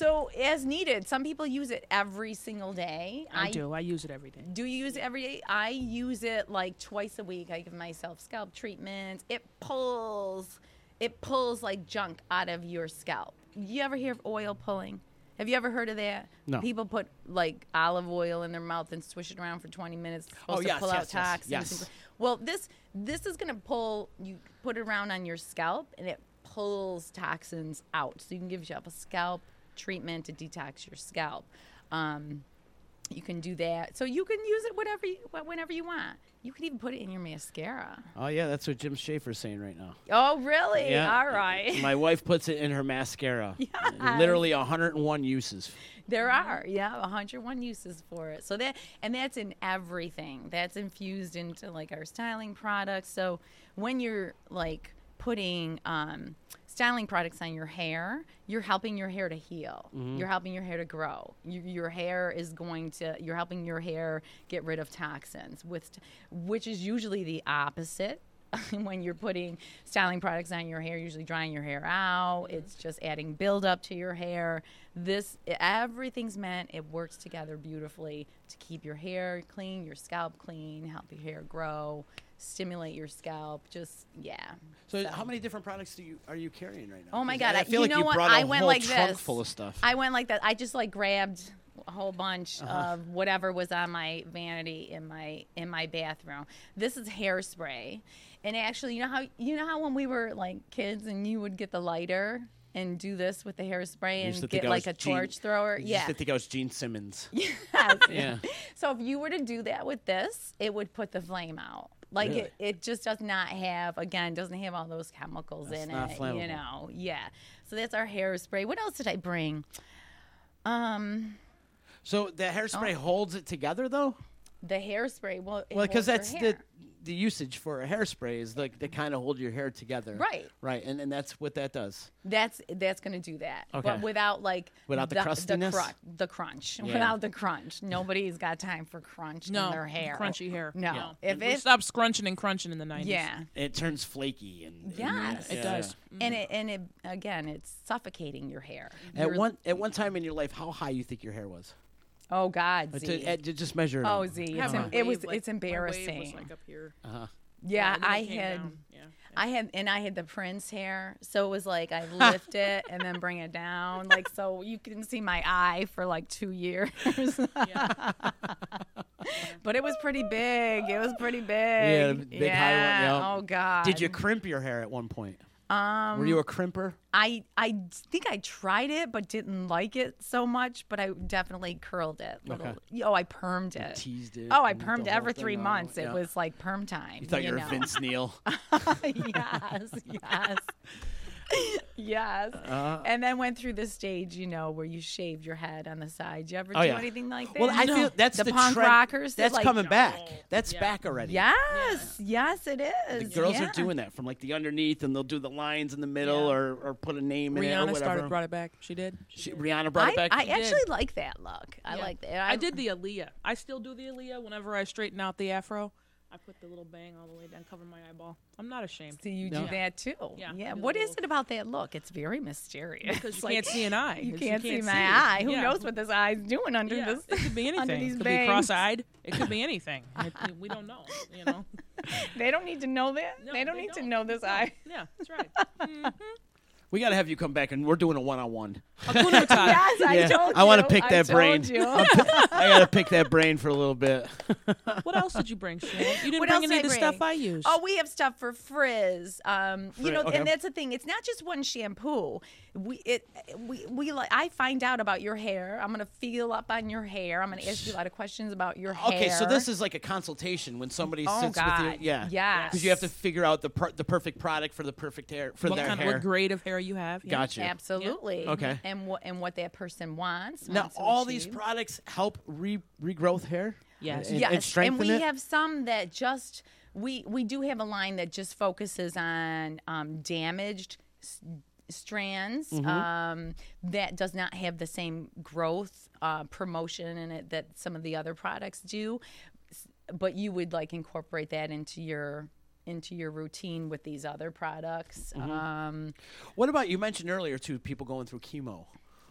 So as needed. Some people use it every single day. I, do. I use it every day. Do you use it every day? I use it like twice a week. I give myself scalp treatments. It pulls, it pulls like junk out of your scalp. You ever hear of oil pulling? Have you ever heard of that? No. People put like olive oil in their mouth and swish it around for twenty minutes. It's supposed Oh, to yes, pull yes, out yes, toxins. yes. and- Well, this this is gonna pull. You put it around on your scalp and it pulls toxins out. So you can give yourself a scalp treatment to detox your scalp. Um, you can do that. So you can use it whatever you, whenever you want. You can even put it in your mascara. Oh, yeah, that's what Jim Schaefer's saying right now. Oh, really? Yeah. All right. My wife puts it in her mascara. Yes. Literally one hundred one uses. There are, yeah, one hundred one uses for it. So that, and that's in everything. That's infused into like our styling products. So when you're like putting um, styling products on your hair, you're helping your hair to heal. Mhm. You're helping your hair to grow. You, your hair is going to, you're helping your hair get rid of toxins, with, which is usually the opposite. When you're putting styling products on your hair, usually drying your hair out. It's just adding buildup to your hair. This, everything's meant, it works together beautifully to keep your hair clean, your scalp clean, help your hair grow, stimulate your scalp. Just, yeah. So, how many different products do you are you carrying right now? Oh my 'Cause God! I I, feel you like know you what? brought a I went whole like trunk this. full of stuff. I went like that. I just like grabbed a whole bunch Uh-huh. of whatever was on my vanity in my in my bathroom. This is hairspray, and actually, you know how you know how when we were like kids and you would get the lighter and do this with the hairspray You used to and think get I like was a Gene- torch thrower. You Yeah. used to think I was Gene Simmons. Yes. Yeah. So if you were to do that with this, it would put the flame out. Like Really? it, it just does not have, again, doesn't have all those chemicals That's in not it. flammable. You know, yeah. So that's our hairspray. What else did I bring? Um, So the hairspray Oh. holds it together, though. the hairspray. Well, it Well, because holds your that's hair. the the usage for a hairspray is like they kind of hold your hair together. Right. Right, and and that's what that does. That's that's gonna do that, Okay. but without like Without the crustiness? the, cru- the crunch. Yeah. Without the crunch, nobody's got time for crunch No, in their hair. crunchy hair. No, Yeah. if we it stopped scrunching and crunching in the nineties. yeah, It turns flaky and yes, It Yeah. does. and it and it again, it's suffocating your hair. At You're- one at one time in your life, how high you think your hair was? oh God, Uh, Z. to- uh, to just measure it. Oh, out. Z, I it's have em- my it was wave, like, it's my wave embarrassing. was like up here. Uh-huh. Yeah, and then I it came had, down. Yeah. I had, and I had the Prince hair, so it was like I lift it and then bring it down, like so you can see my eye for like two years. But it was pretty big. It was pretty big. Yeah, the big high one, Yeah. yeah. Oh God. Did you crimp your hair at one point? Um, Were you a crimper? I I think I tried it, but didn't like it so much. But I definitely curled it. Little, Okay. Oh, I permed You it. teased it. Oh, I and the permed whole every thing three out, months. It yeah. was like perm time. You thought you were know? Vince Neil. yes, yes. Yes. Uh, And then went through the stage, you know, where you shaved your head on the side. You ever Oh, do yeah. anything like that? Well, I feel that's the, the, punk trend. rockers. that, That's like, coming back. No. That's Yeah. back already. Yes, yes, it The is. girls yeah. are doing that from like the underneath, and they'll do the lines in the middle, Yeah. or, or put a name in it or Rihanna whatever. started, brought it back. She did. She She, did. Rihanna brought I, it back. I She actually did. like that look. I Yeah. like that. I did the Aaliyah. I still do the Aaliyah whenever I straighten out the afro. I put the little bang all the way down, cover my eyeball. I'm not ashamed. See, you No. do that too. Yeah, Yeah. I do What the is little- it about that look? It's very mysterious. Because you Like, can't see an eye. You 'cause can't, see my see. eye. Who Yeah. knows what this eye's doing under Yeah, this? it could be under anything. these It could bangs. be cross-eyed. It could be anything. It- we don't know. You know. They don't need to know that. No, they don't they need to don't. know this No. eye. Yeah, that's right. Mhm. We got to have you come back, and we're doing a one-on-one. Hakuna Matata. Yes, I Yeah, told you. I wanna pick I that told brain. you. I got to pick that brain for a little bit. What else did you bring, Shan? You didn't What bring else any did of the I stuff bring? I use. Oh, we have stuff for frizz. Um, you Frizz, know, okay. and that's the thing. It's not just one shampoo. We it we we like. I find out about your hair. I'm gonna feel up on your hair. I'm gonna ask you a lot of questions about your hair. Okay, so this is like a consultation when somebody Oh, sits God. with you. Yeah. Yes. Because you have to figure out the per- the perfect product for the perfect hair for what their kind hair. of what grade of hair you have? Yeah. Gotcha. absolutely Okay. and what and what that person wants. Now, wants to all these achieve. products help re- regrowth hair. Yes. and, yes, and strengthen we it. have some that just we we do have a line that just focuses on um, damaged s- strands Mm-hmm. um, that does not have the same growth uh, promotion in it that some of the other products do, S- but you would like incorporate that into your into your routine with these other products. Mm-hmm. Um, What about you mentioned earlier too? People going through chemo.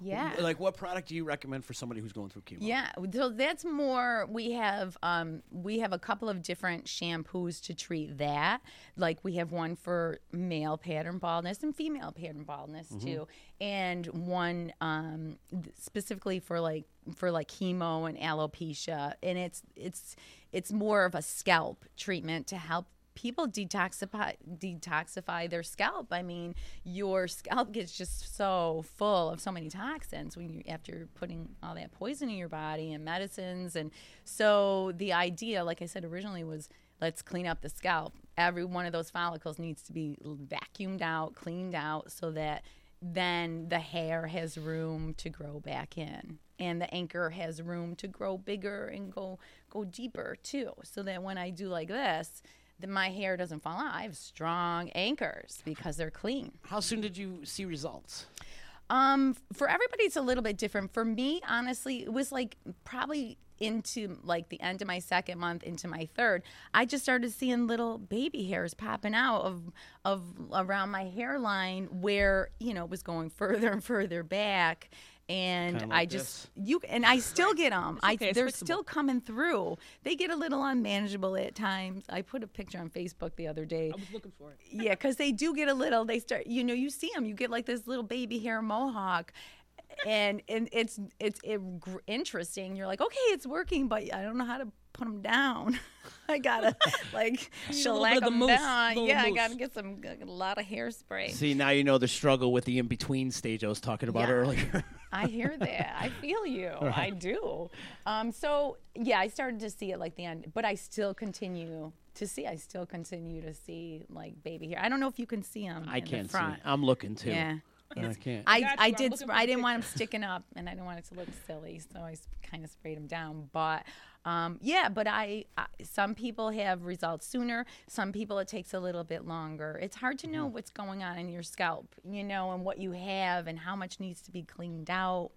Yeah. Like, what product do you recommend for somebody who's going through chemo? Yeah, so that's more. We have um, we have a couple of different shampoos to treat that. Like we have one for male pattern baldness and female pattern baldness Mm-hmm. too, and one um, specifically for like for like chemo and alopecia, and it's it's it's more of a scalp treatment to help people detoxify detoxify their scalp. I mean, your scalp gets just so full of so many toxins when you after putting all that poison in your body and medicines. And so the idea, like I said originally, was let's clean up the scalp. Every one of those follicles needs to be vacuumed out, cleaned out, so that then the hair has room to grow back in, and the anchor has room to grow bigger and go go deeper too, so that when I do like this, then my hair doesn't fall out. I have strong anchors because they're clean. How soon did you see results? Um, for everybody, it's a little bit different. For me, honestly, it was like probably into like the end of my second month into my third. I just started seeing little baby hairs popping out of of around my hairline where, you know, it was going further and further back. And Kinda like I just this. you and I still get them. I okay, it's they're fixable. still coming through. They get a little unmanageable at times. I put a picture on Facebook the other day. I was looking for it. Yeah, because they do get a little. They start, you know, you see them. You get like this little baby hair mohawk, and and it's it's it, gr- interesting. You're like, okay, it's working, but I don't know how to put them down. I gotta like need a little bit shellac of the them mousse, down. little Yeah, I mousse. gotta get some a lot of hairspray. See, now you know the struggle with the in-between stage I was talking about Yeah. earlier. I hear that. I feel you. I do. Um, so yeah, I started to see it like the end, but I still continue to see. I still continue to see like baby hair. I don't know if you can see them. I in can't the front. see. I'm looking too. Yeah. I can't. I, got I you. I'm did. looking sp- for I the didn't want them picture. sticking up, and I didn't want it to look silly, so I kind of sprayed them down. But um, yeah, but I, I some people have results sooner. Some people it takes a little bit longer. It's hard to know what's going on in your scalp, you know, and what you have and how much needs to be cleaned out.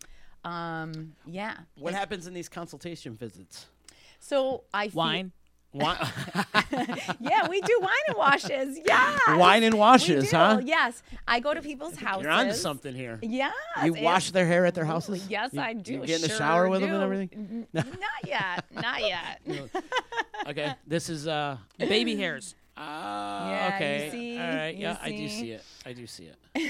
Um, yeah. What happens in these consultation visits? So I feel, Wine. Wine, Yeah, we do wine and washes. Yeah. Wine and washes, huh? Yes, I go to people's houses. You're onto something here. Yes. You wash their hair at their absolutely. houses? Yes, You- I do. You get in the Sure shower with them and do. everything? N- Not yet. Not yet. Okay, this is uh. Baby hairs. Uh, Yeah, you okay. see? All right. You Yeah, I do see? see it. I do see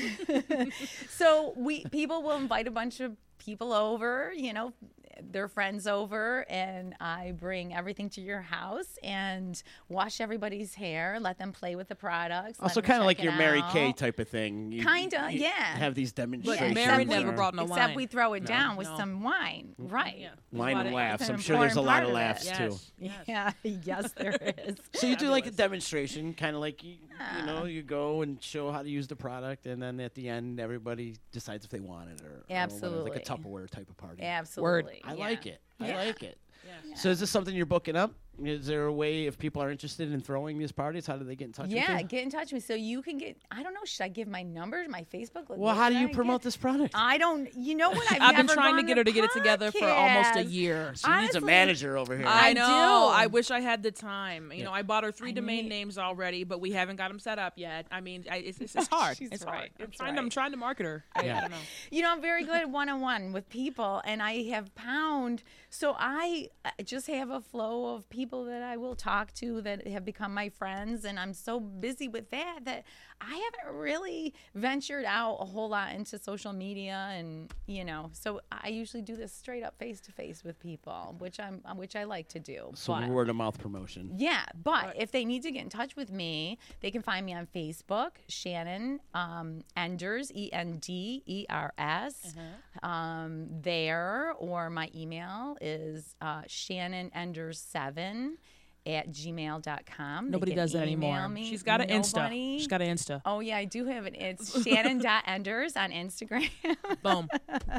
it. So we people will invite a bunch of people over, you know, their friends over, and I bring everything to your house and wash everybody's hair, let them play with the products. let Also, them kind of check like it your Mary Kay out. type of thing. You- Kinda, you yeah. Have these demonstrations. Mary Except never we- brought no Except wine. we throw it down with No. some wine, right? Yeah. Wine and It's laughs. an I'm sure there's a important lot part of of laughs Yes. too. Yes. Yeah, yes, there is. So you do like a demonstration, kind of like you, you know, you go and show how to use the product, and then at the end, everybody decides if they want it or or whatever. Absolutely. like a Tupperware type of party. Absolutely. I yeah. like it. I Yeah. like it. Yes. So is this something you're booking up? Is there a way if people are interested in throwing these parties, how do they get in touch Yeah, with you? get in touch with me. So you can get, I don't know, should I give my numbers, my Facebook? Like, Well, what how do should you I promote get? this product? I don't, you know what? I've, I've been never trying to gone get her to get it together for almost a podcast. year. She needs a honestly, manager over here. I I know. do. I wish I had the time. You Yeah. know, I bought her three I domain need- names already, but we haven't got them set up yet. I mean, I, it's, it's, it's hard. She's it's right. hard. I'm That's trying, to, I'm right. trying to market her. I, Yeah. I don't know. You know, I'm very good at one-on-one with people, and I have pound. So I uh, just have a flow of people that I will talk to that have become my friends, and I'm so busy with that that I haven't really ventured out a whole lot into social media, and you know, so I usually do this straight up face to face with people, which I'm which I like to do. So but- word of mouth promotion. Yeah, but if they need to get in touch with me, they can find me on Facebook, Shannon um, Enders, E N D E R S, um, there, or my email is uh, Shannon Enders seven at gmail dot com. Nobody does that anymore. Me. She's got an Insta. Nobody- She's got an Insta. Oh, yeah, I do have it. It's Shannon dot Enders on Instagram. Boom.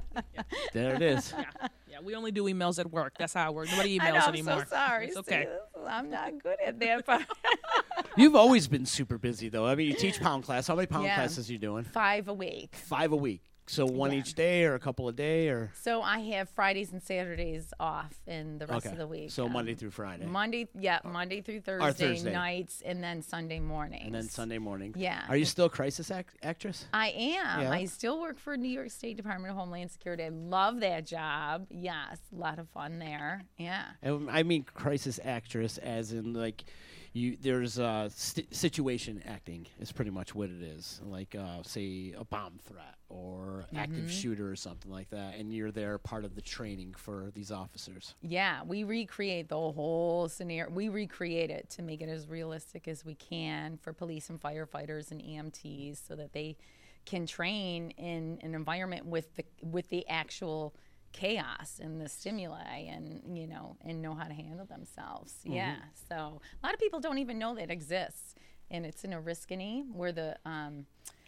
There it is. Yeah. Yeah. We only do emails at work. That's how it works. Nobody emails I know, I'm anymore. so sorry. It's okay. See, I'm not good at that part. You've always been super busy, though. I mean, you teach pound class. How many pound Yeah. classes are you doing? Five a week. Five a week. So one Yeah. each day or a couple a day or? So I have Fridays and Saturdays off in the rest Okay. of the week. So Um, Monday through Friday. Monday, yeah, Monday through Thursday, Thursday. nights, and then Sunday mornings. And then Sunday morning. Yeah. Are you still a crisis act- actress? I am. Yeah. I still work for New York State Department of Homeland Security. I love that job. Yes, a lot of fun there. Yeah. And I mean crisis actress as in like you there's uh st- situation acting is pretty much what it is. Like uh say a bomb threat or active Mhm. shooter or something like that, and you're there part of the training for these officers. Yeah, we recreate the whole scenario. We recreate it to make it as realistic as we can for police and firefighters and E M Ts so that they can train in an environment with the with the actual chaos and the stimuli and you know and know how to handle themselves. Mhm. Yeah. So a lot of people don't even know that exists, and it's in Oriskany where the um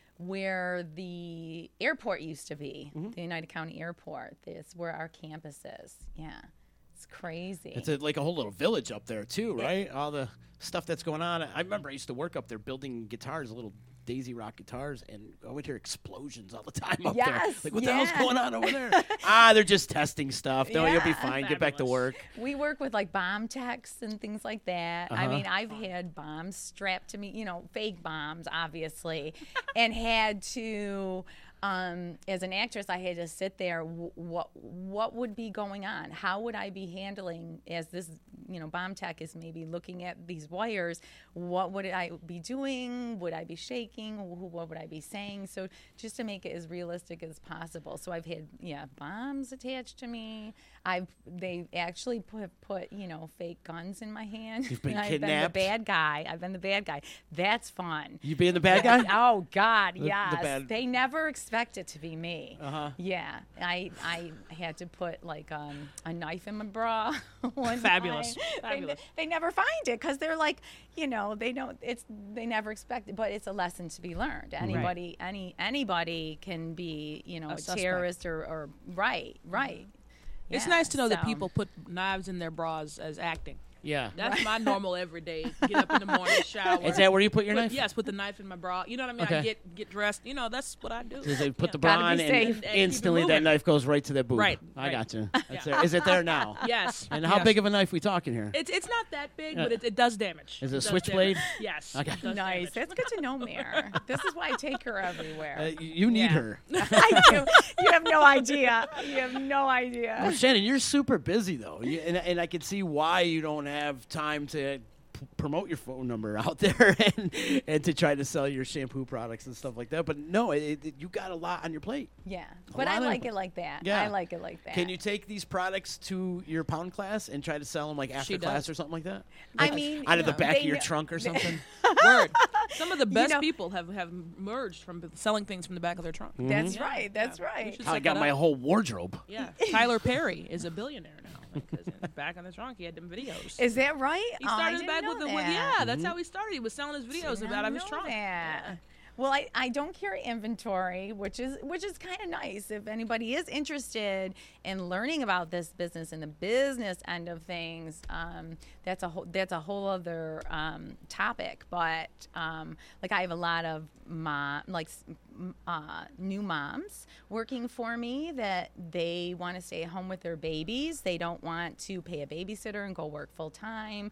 where the airport used to be, the United County Airport. It's where our campus is. Yeah. It's crazy. It's a, like a whole little village up there too, right? All the stuff that's going on. I remember I used to work up there building guitars, little Daisy Rock guitars, and I would hear explosions all the time up there. Yes, Like, what the hell's yeah. going on over there? ah, they're just testing stuff. No, you'll be Yeah. fine. Get back to work. We work with like bomb techs and things like that. I Uh-huh. mean, I've had bombs strapped to me, you know, fake bombs, obviously, and had to, um, as an actress, I had to sit there. W- what what would be going on? How would I be handling as this, you know, bomb tech is maybe looking at these wires? What would I be doing? Would I be shaking? Wh- What would I be saying? So just to make it as realistic as possible. So I've had yeah bombs attached to me. I've they actually put put you know fake guns in my hand. You've been I've kidnapped? been the bad guy. I've been the bad guy. That's fun. You being the bad guy? Oh God, The- the yes. bad- They never expect it to be me. Uh-huh. Yeah, I I had to put like um, a knife in my bra. one Fabulous. time. They, Fabulous. they never find it because they're like, you know, they don't. It's they never expect it, but it's a lesson to be learned. Anybody, any anybody can be, you know, A a, suspect. terrorist or, or right, right. It's Yeah, nice to know that so- people put knives in their bras as acting. Yeah. That's my normal everyday. Get up in the morning, shower. Is that where you put your Put- knife? Yes, put the knife in my bra. You know what I mean? Okay. I get get dressed. You know, that's what I do. So they put Yeah. the bra Gotta on be and safe. And keep it instantly that moving. knife goes right to their boob. Right, I right. got you. That's Yeah. there. Is it there now? Yes. And how yes. big of a knife we talking here? It's it's not that big, Yeah. but it, it does damage. Is it a does switchblade? damage. Yes. Okay. it does Nice. damage. That's good to know, Mayor. This is why I take her everywhere. Uh, y- you need Yeah. her. I do. You have no idea. You have no idea. Well, Shannon, you're super busy though, you, and and I can see why you don't have time to p- promote your phone number out there and and to try to sell your shampoo products and stuff like that. But no, it, it, you got a lot on your plate. Yeah, A but I lot of- like it like that. Yeah. I like it like that. Can you take these products to your pound class and try to sell them like after She class does. or something like that? I Like, mean, out of the you know, back they of your know- trunk or something. Word. Some of the best know- people have, have merged from selling things from the back of their trunk. That's Yeah. right. That's Yeah. We right. should How I set got that my up. whole wardrobe. Yeah. Tyler Perry is a billionaire now because in the back of the trunk he had them videos. Is that right? He Oh, I started didn't back know with the with, that. yeah, that's how he started. He was selling his videos Did out of not his know trunk. that. Yeah. Well, I, I don't carry inventory, which is which is kind of nice. If anybody is interested in learning about this business and the business end of things, um, that's a whole that's a whole other um, topic. But um, like I have a lot of mom like s- m- uh, new moms working for me that they want to stay at home with their babies. They don't want to pay a babysitter and go work full time.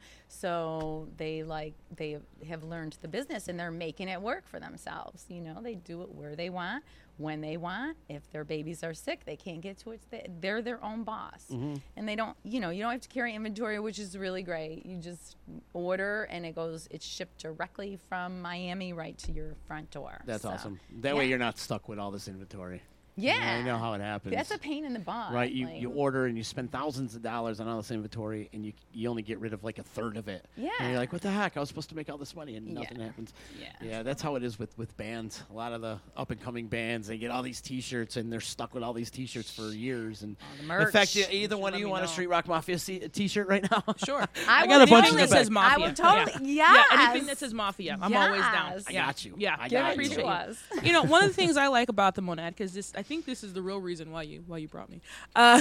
So they like they have learned the business and they're making it work for themselves. You know, they do it where they want, when they want. If their babies are sick, they can't get to it. They- They're their own boss, and they don't. You know, you don't have to carry inventory, which is really great. You just order and it goes. It's shipped directly from Miami right to your front door. That's So, awesome. That way yeah. you're not stuck with all this inventory. Yeah, I know how it happens. That's a pain in the butt. Right, you, like- you order and you spend thousands of dollars on all this inventory, and you you only get rid of like a third of it. Yeah. and you're like, what the heck? I was supposed to make all this money, and Yeah. nothing happens. Yeah. yeah, that's how it is with with bands. A lot of the up and coming bands, they get all these T-shirts, and they're stuck with all these T-shirts for years. And the in fact, merch. e- either should one of let you me want a know. Street Rock Mafia C- T-shirt right now? Sure. I I got a would bunch Anything in that the says back. mafia. I would totally- Yeah. yes. Anything that says mafia, I'm always down. Yes. I Yeah. got you. Yeah. I Give got it you. to us. You know, one of the things I like about the Monad, because this, I think this is the real reason why you why you brought me, uh,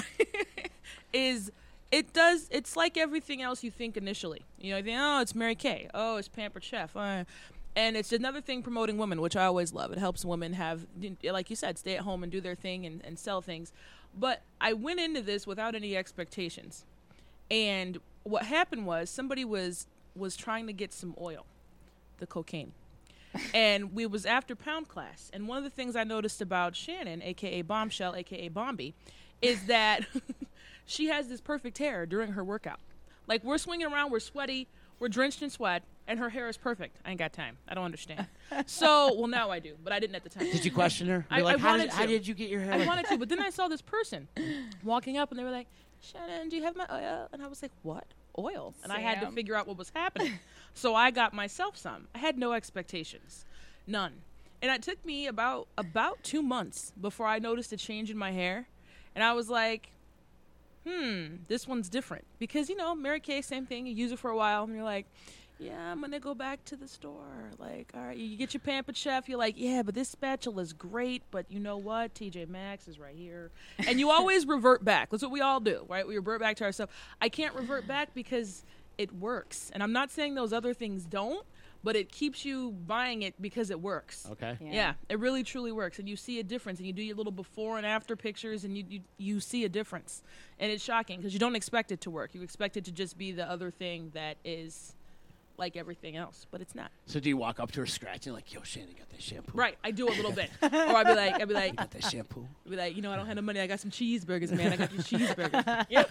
is it does. It's like everything else you think initially. You know, you think, oh, it's Mary Kay. Oh, it's Pampered Chef. Uh, And it's another thing promoting women, which I always love. It helps women have, like you said, stay at home and do their thing and, and sell things. But I went into this without any expectations. And what happened was somebody was was trying to get some oil, the cocaine. And we was after pound class. And one of the things I noticed about Shannon, a k a. Bombshell, a k a. Bombi, is that she has this perfect hair during her workout. Like, we're swinging around, we're sweaty, we're drenched in sweat, and her hair is perfect. I ain't got time. I don't understand. So, well, now I do, but I didn't at the time. Did you question her? I, like, I how wanted did, to. How did you get your hair? I wanted to, but then I saw this person walking up, and they were like, Shannon, do you have my oil? And I was like, what? Oil? And I had to Sam. figure out what was happening. So I got myself some. I had no expectations. None. And it took me about about two months before I noticed a change in my hair. And I was like, hmm, this one's different. Because, you know, Mary Kay, same thing. You use it for a while, and you're like, yeah, I'm going to go back to the store. Like, all right, you get your Pampered Chef. You're like, yeah, but this spatula is great. But you know what? T J Maxx is right here. And you always revert back. That's what we all do, right? We revert back to ourselves. I can't revert back because it works. And I'm not saying those other things don't, but it keeps you buying it because it works. Okay. Yeah. Yeah. It really, truly works. And you see a difference. And you do your little before and after pictures, and you, you, you see a difference. And it's shocking because you don't expect it to work. You expect it to just be the other thing that is like everything else, but it's not. So do you walk up to her scratching like, yo, Shannon, got that shampoo? Right, I do a little bit. Or I'd be like, I'd be like, Got that shampoo? I'd be like, you know, I don't have no money. I got some cheeseburgers, man. I got these cheeseburgers. Yep.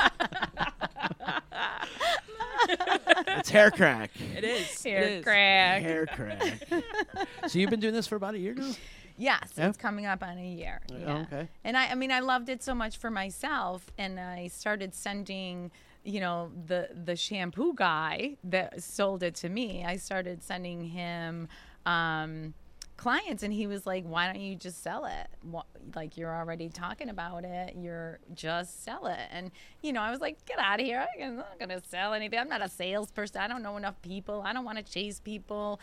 It's hair crack. It is. Hair it is. crack. Hair crack. So you've been doing this for about a year now? Yes, Yeah? it's coming up on a year. Oh, Yeah. okay. And I, I mean, I loved it so much for myself, and I started sending, you know, the the shampoo guy that sold it to me. I started sending him um, clients, and he was like, "Why don't you just sell it? Wha- Like, you're already talking about it. You're just sell it." And you know, I was like, "Get out of here! I'm not gonna sell anything. I'm not a salesperson. I don't know enough people. I don't want to chase people."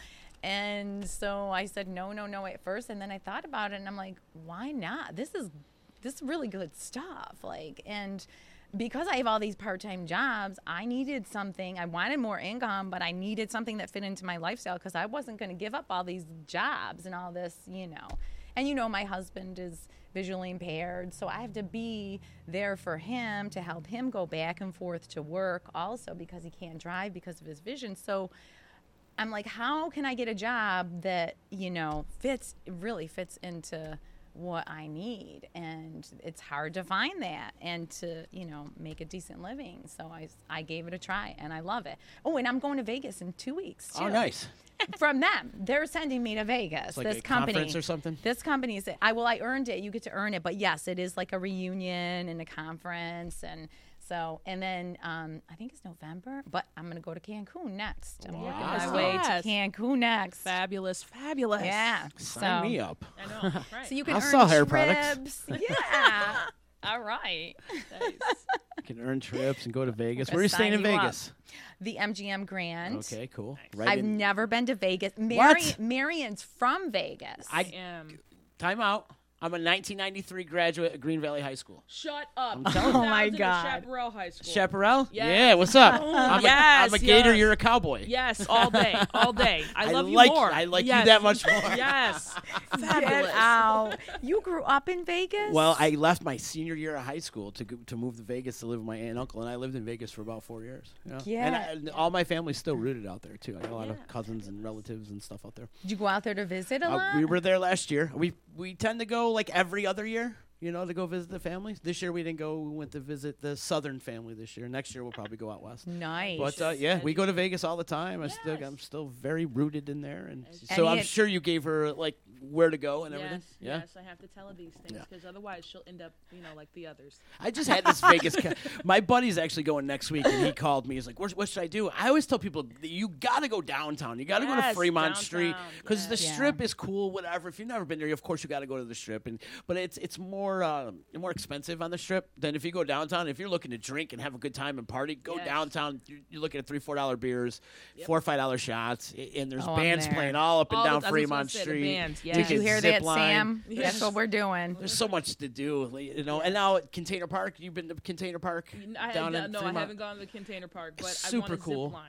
And so I said, no, no, no at first. And then I thought about it, and I'm like, why not? This is this is really good stuff. Like, and because I have all these part-time jobs, I needed something. I wanted more income, but I needed something that fit into my lifestyle because I wasn't going to give up all these jobs and all this, you know. And, you know, my husband is visually impaired, so I have to be there for him to help him go back and forth to work also because he can't drive because of his vision. So I'm like, how can I get a job that, you know, fits, really fits into what I need? And it's hard to find that and to, you know, make a decent living. So I, I gave it a try, and I love it. Oh, and I'm going to Vegas in two weeks, too. Oh, nice. From them. They're sending me to Vegas. Like this a company. conference or something? This company is, I, well, I earned it. You get to earn it. But yes, it is like a reunion and a conference. And so, and then um, I think it's November, but I'm going to go to Cancun next. I'm working Yes, my way yes. to Cancun next. Fabulous, fabulous. Yeah. Sign so, me up. I know. Right. So you can I'll earn sell hair trips. Yeah. All right. Nice. You can earn trips and go to Vegas. Where are you Sign staying in you up. Vegas? The M G M Grand. Okay, cool. Right I've in- never been to Vegas. Mary, What? Marion's from Vegas. I Am. time out. I'm a nineteen ninety-three graduate of Green Valley High School. Shut up. I'm telling you. Oh, my two thousand God. at Chaparral High School. Chaparral? Yes. Yeah, what's up? Oh, I'm, a, yes, I'm a gator, yes. you're a cowboy. Yes, all day, all day. I I love like- you more. I like you Yes. that much more. Yes, Get fabulous. out. You grew up in Vegas? Well, I left my senior year of high school to go, to move to Vegas to live with my aunt and uncle, and I lived in Vegas for about four years. You know? Yeah. And, I, and all my family's still rooted out there, too. I got a lot Yeah. of cousins and relatives and stuff out there. Did you go out there to visit a Uh, lot? we were there last year. We we tend to go like every other year, you know, to go visit the families. This year we didn't go. We went to visit the southern family this year. Next year we'll probably go out west. Nice. But uh, yeah, we go to Vegas all the time. I still, Yes. I'm still very rooted in there, and And so I'm it- sure you gave her like where to go and Yes, everything. Yeah, yes, I have to tell her these things Yeah. because otherwise she'll end up, you know, like the others. I just had this Vegas. Ca- my buddy's actually going next week, and he called me. He's like, "Where's- "What should I do?" I always tell people that you got to go downtown. You got to go to Yes, Fremont Street downtown, because the yes. Yeah. Strip is cool. Whatever. If you've never been there, of course you got to go to the Strip. And but it's it's more uh, more expensive on the Strip than if you go downtown. If you're looking to drink and have a good time and party, go Yes. downtown. You're, you're looking at three four dollar beers, four or five dollar shots, i- and there's Oh, I'm bands there. playing all up and All the- down I was gonna Fremont say, the Street. bands, You yes. Did you can hear zip that, line. Sam? Yes. That's what we're doing. There's so much to do, like, you know. And now at Container Park, you've been to Container Park I, down no, in no, I Fremont? haven't gone to the container park, but Super I want to cool. zip line.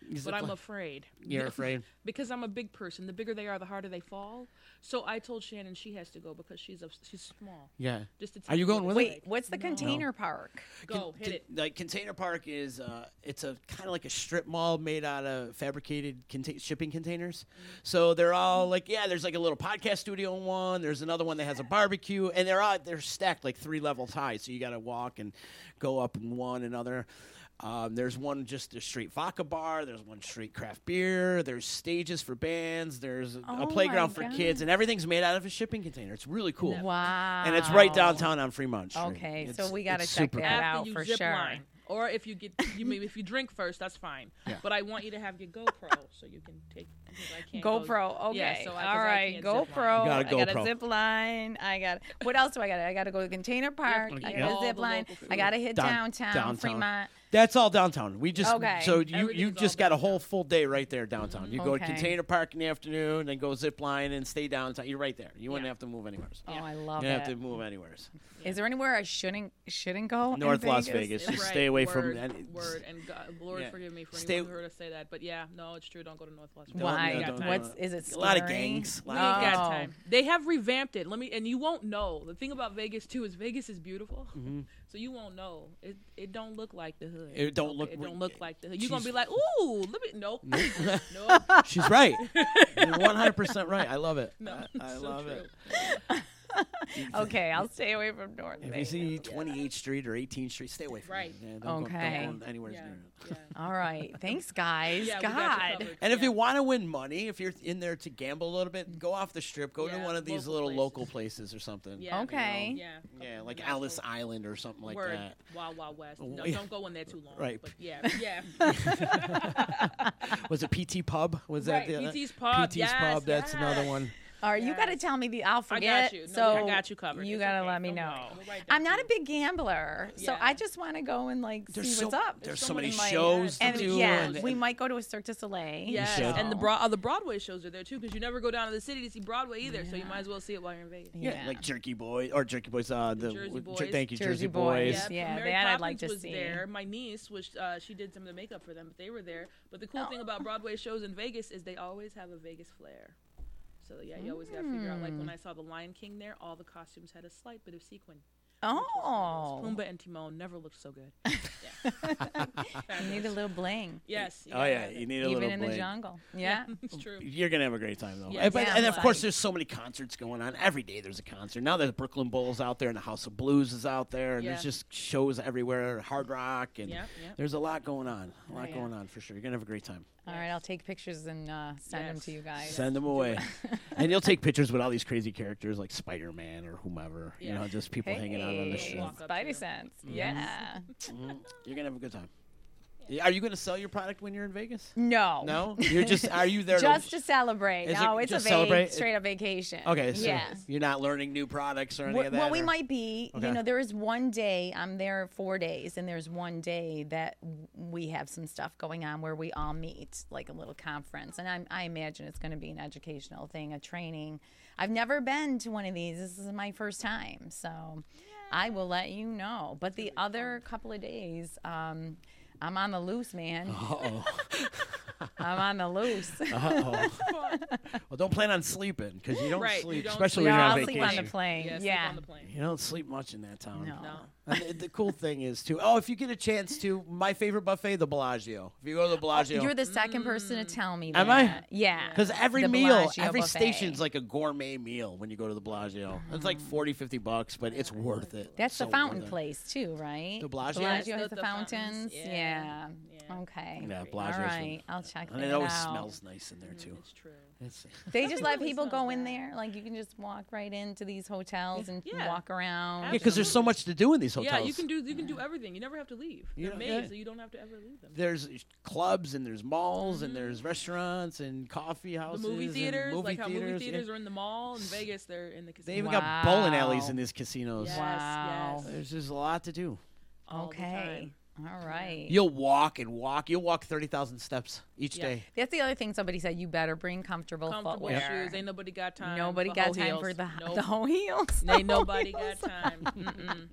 but zip I'm line. afraid. You're afraid? Because I'm a big person. The bigger they are, the harder they fall. So I told Shannon she has to go because she's a, she's small. Yeah. Just to Are you tell going what with it's it? Wait, what's the No. container park? Go, hit Con- it. Like Container Park is, uh, it's a kind of like a strip mall made out of fabricated conta- shipping containers. So they're all like, yeah, there's like a little podcast studio in one. There's another one that has a barbecue, and they're all they're stacked like three levels high. So you got to walk and go up in one another. Um, there's one just a straight vodka bar. There's one straight craft beer. There's stages for bands. There's a, Oh a playground my for God. kids, and everything's made out of a shipping container. It's really cool. Wow. And it's right downtown on Fremont Street. Okay, It's- so we got to it's check super that cool. After out you for zip sure. line. Or if you get, you maybe if you drink first, that's fine. Yeah. But I want you to have your GoPro so you can take. because I can't GoPro. Go, Okay. Yeah, so I, 'cause All I right. can't zip line. GoPro. You got a I got a GoPro. zip line. I got. What else do I got? I got to go to Container Park. to I eat got all a zip the line. local I got to hit Down- downtown, downtown. Fremont. That's all downtown. We just Okay. so you you Everything's just all got a whole full day right there downtown. You go to Okay. Container Park in the afternoon, then go zip line and stay downtown. You're right there. You wouldn't Yeah. have to move anywhere. Oh, I You love don't have it. to move anywhere. Is there anywhere I shouldn't shouldn't go? in North Las Vegas? Vegas. Just Right, stay away word, from any- word and God, Lord Yeah. forgive me for Stay- anyone who heard us say that, but yeah, no, it's true. Don't go to North Las Vegas. Why? no, We ain't got don't- time. What's is it? A lot of scary? gangs. We lot ain't of- got Oh. time. They have revamped it. Let me and you won't know. The thing about Vegas too is Vegas is beautiful, so you won't know. It it don't look like the hood. It don't Okay, look It re- don't look like the hood. You're gonna she's- be like, ooh, look at nope, nope. She's right. You're one hundred percent right. I love it. No, I, I it's so love true. it. Okay, I'll stay away from North If you Vegas. see twenty-eighth Street or eighteenth Street, stay away from Right. it. Yeah, don't Okay. Go, don't go anywhere Yeah, near it. yeah. All right. Thanks, guys. Yeah, we got you God. covered. And if Yeah. you want to win money, if you're in there to gamble a little bit, go off the strip. Go to Yeah, one of these local little places. local places or something. Yeah, Okay. Yeah. Yeah, like Natural. Alice Island or something like Word. that. Wild Wild West. Oh, No, yeah. don't go in there too long. Right. But yeah, yeah. Was it P T Pub? Was Right, that the P T's Pub, P T's Pub. yes, That's another yes. one. All right, you got to Yes. tell me the. I'll I forget. got you. No, so I got you covered. You It's gotta okay. let me Don't know. worry. We'll write that I'm not a too. big gambler, so Yeah. I just want to go and like There's see so, what's up. There's so so many many- Like, shows to and do. yeah, and, we might go to a Cirque du Soleil. Yes, should. and the broad, uh, the Broadway shows are there too, because you never go down to the city to see Broadway either. So you might as well see it while you're in Vegas. yeah, Yeah. like Jerky Boys or Jerky Boys. Uh, the, Jersey with- Boys. Thank you, Jersey Jersey, Boys. Boys. Yeah, Mary that I'd Poppins like to was see. there. My niece was uh, she did some of the makeup for them, but they were there. But the cool thing about Broadway shows in Vegas is they always have a Vegas flair. So yeah, you always got to figure out. Like when I saw the Lion King there, all the costumes had a slight bit of sequin. Oh, Pumbaa and Timon never looked so good. you need a little bling, Yes. you Oh gotta yeah, have it. you need a even little in the bling. jungle. Yeah. It's true. You're gonna have a great time though. Yeah, and, but- yeah, and of I'm course, like- there's so many concerts going on every day. There's a concert now. There's Brooklyn Bowl's out there, and the House of Blues is out there, and Yeah. there's just shows everywhere. Hard rock, and Yep, yep. there's a lot going on. A lot Yeah. going on for sure. You're gonna have a great time. All right, I'll take pictures and uh, send them Yes. to you guys. Send them away, and you'll take pictures with all these crazy characters like Spider-Man or whomever. You Yeah. know, just people hanging out on the Hey, street. Walk up to Spidey them. sense. Yeah. Mhm. You're gonna have a good time. Yeah, Are you gonna sell your product when you're in Vegas? No. No, you're just. Are you there? Just to, to celebrate. Is No, it it's a just vac- celebrate? straight up vacation. Okay, so yeah. you're not learning new products or any Well, of that. well, we or- might be. Okay. You know, there is one day I'm there four days, and there's one day that w- we have some stuff going on where we all meet, like a little conference, and I'm, I imagine it's going to be an educational thing, a training. I've never been to one of these. This is my first time, so I will let you know. But the other couple of days, um, I'm on the loose, man. Uh-oh. I'm on the loose. Uh-oh. Well, don't plan on sleeping because you don't Right, you sleep, don't especially sleep. when No, you're on I'll vacation. sleep on the plane. Yeah. Yeah. Sleep on the plane. You don't sleep much in that town. No. No. And the, the cool thing is too. Oh, if you get a chance to, my favorite buffet, the Bellagio. If you go to the Bellagio, You're the second person to tell me that. Am I? Yeah. because every The meal, Bellagio every buffet. station's like a gourmet meal when you go to the Bellagio. It's like forty, fifty bucks, but it's worth it. That's So the fountain worth it. place too, right? The Bellagio? Bellagio Yes, has the- the, the fountains. fountains. Yeah. Yeah. Yeah. Okay. Yeah, All Bellagio's right. I'll check that And it always out. smells nice in there too. It's true. It's, They just let really people smells go in bad. there. Like you can just walk right into these hotels and Yeah. walk around. yeah, because there's so much to do in these hotels. Yeah, you can do you can do everything. You never have to leave. You They're know, made yeah. so you don't have to ever leave them. There's clubs and there's malls and there's restaurants and coffee The houses. movie and theaters, movie like how movie theaters, yeah. theaters are in the mall. In Vegas, they're in the They casino. even got bowling alleys Wow. in these casinos. Yes, Wow. yes. There's just a lot to do. All the Okay. time. All right. You'll walk and walk. You'll walk thirty thousand steps each Yeah. day. That's the other thing somebody said. You better bring comfortable, Comfortable footwear. shoes. Ain't nobody got time. Nobody for got whole time heels. for the Nope. the whole heels. Ain't The whole nobody heels. got time. Mm-mm,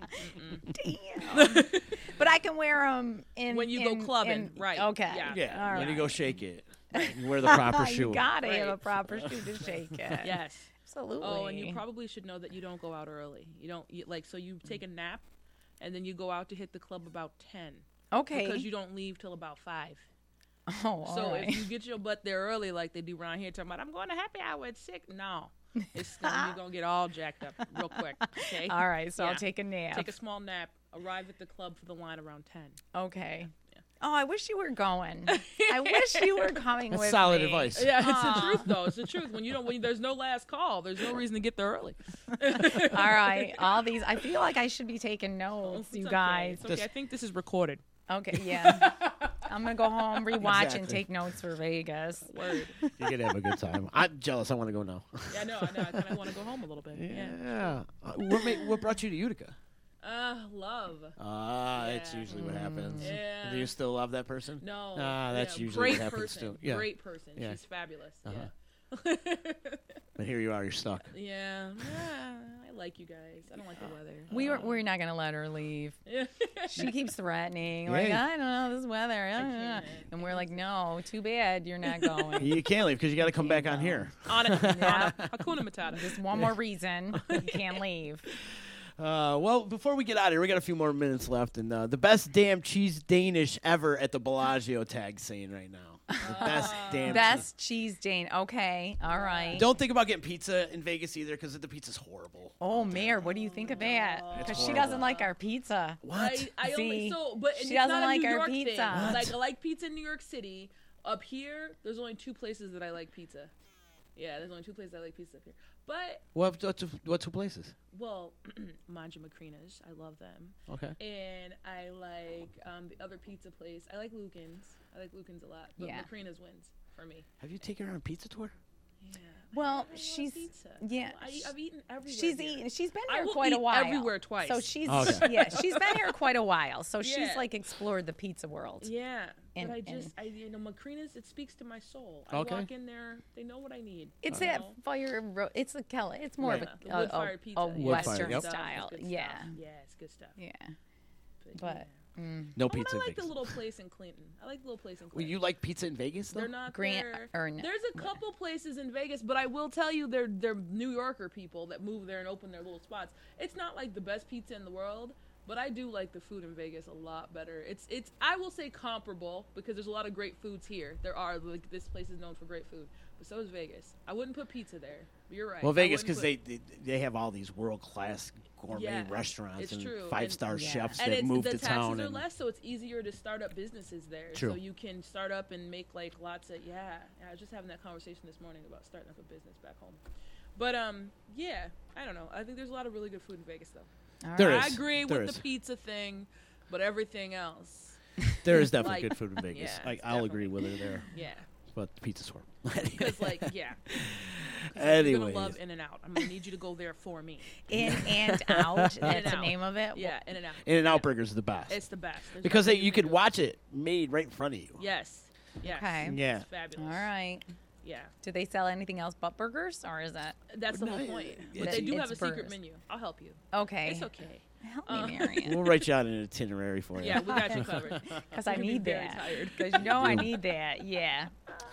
mm-mm. Damn. But I can wear them in When you in, go clubbing, in- right. Okay. Yeah. Yeah. All when you right. go shake it, you wear the proper shoe. You gotta have a Right. proper shoe to shake it. Yes. Absolutely. Oh, and you probably should know that you don't go out early. You don't you, like so you take a nap, and then you go out to hit the club about ten. Okay. Because you don't leave till about five. Oh, all So right. if you get your butt there early, like they do around here, talking about I'm going to happy hour at six. No, it's you're gonna get all jacked up real quick. Okay. All right, so Yeah. I'll take a nap. Take a small nap. Arrive at the club for the line around ten. Okay. Oh, I wish you were going. I wish you were coming That's with solid me. advice. Yeah, it's Aw. the truth though. It's the truth. When you don't, when there's no last call, there's no reason to get there early. All right, all these. I feel like I should be taking notes, It's you okay. guys. It's okay. I think this is recorded. Okay, yeah. I'm gonna go home, rewatch, Exactly. and take notes for Vegas. Word. You're gonna have a good time. I'm jealous. I want to go now. Yeah, I know. I know. I kind of want to go home a little bit. Yeah. Yeah. Uh, what, made, what brought you to Utica? Uh, love. Ah, that's Yeah. usually what happens. Yeah. Do you still love that person? No. Ah, that's yeah, usually great what happens person. too. Yeah. Great person. Yeah. She's fabulous. Uh-huh. Yeah. But here you are. You're stuck. yeah. Yeah. I like you guys. I don't like the weather. We were, we're not gonna let her leave. Yeah. She keeps threatening, like, Yeah. I don't know this weather, I don't know. can't. And we're like, no, too bad you're not going. You can't leave because you got to come back on here. On it. Yeah. On it. Hakuna Matata. Just one more reason you can't leave. Uh, well, before we get out of here, we got a few more minutes left, and uh, the best damn cheese Danish ever at the Bellagio tag saying right now. The best damn cheese. Best cheese Dane. Okay, all right. Don't think about getting pizza in Vegas either because the pizza's horrible. Oh, Mayor, what do you think of that? Because she doesn't like our pizza. What? I, I only See? so, but She it's doesn't not a like New our York pizza. thing. What? Like I like pizza in New York City. Up here, there's only two places that I like pizza. Yeah, there's only two places I like pizza up here. But What, what, two, what two places? well, Manja Macrina's, I love them. Okay. And I like um, the other pizza place. I like Lucan's. I like Lucan's a lot. But Yeah. Macrina's wins for me. Have you taken her on a pizza tour? Yeah. Well, I love she's pizza. yeah. I, I've eaten everywhere. She's here. eaten. She's been I here will quite a eat while. everywhere twice. So she's Okay. yeah. She's been here quite a while. So she's Yeah. like explored the pizza world. Yeah, And- but I and- just, I you know, Macrina's, it speaks to my soul. I Okay. walk in there, they know what I need. It's you that know? fire. Ro- it's a Kelly. It's more Right. of The a, a, wood-fired a, pizza. a yeah. Wood-fired, Western yep. Stuff is style. good Yeah, stuff. Yeah, it's good stuff. yeah. But, But yeah. mm, No Oh, and pizza I in like the Vegas. little place in Clinton. I like the little place in Well, Clinton. you like pizza in Vegas, though? They're not Grant there. or no- There's a couple places in Vegas, but I will tell you, they're they're New Yorker people that move there and open their little spots. It's not like the best pizza in the world, but I do like the food in Vegas a lot better. It's it's I will say comparable because there's a lot of great foods here. There are like this place is known for great food, but so is Vegas. I wouldn't put pizza there. You're right. Well, I Vegas wouldn't because put- they, they they have all these world class gourmet Yeah, restaurants it's and true. five star And- Yeah. chefs and that it's, move the to taxes town. are And less, so it's easier to start up businesses there. True. So you can start up and make like lots of yeah. yeah. I was just having that conversation this morning about starting up a business back home. But um, yeah, I don't know. I think there's a lot of really good food in Vegas though. all There right. I is. agree There with is. the pizza thing, but everything else, there is definitely like- good food in Vegas. yeah, Like it's I'll agree with her there. yeah. But the pizza's horrible. Because like yeah. 'Cause You're Anyways, gonna love In and Out. I'm gonna need you to go there for me. In and out. That's and the Out. name of it. Yeah, In and Out. In and Out Burger's the best It's the best. There's because they, nothing you can could do. watch it made right in front of you. Yes. Yes. Okay. Yeah. It's fabulous. All right. Yeah. Do they sell anything else but burgers, or is that That's the No, whole yeah, point. yeah, But they do it's have a secret burgers. menu. I'll help you. okay? It's okay. Help Uh, me, Marion. We'll write you out an itinerary for you. Yeah, we got you covered. Because I You're gonna be need very that. tired. Because you know I need that. Yeah.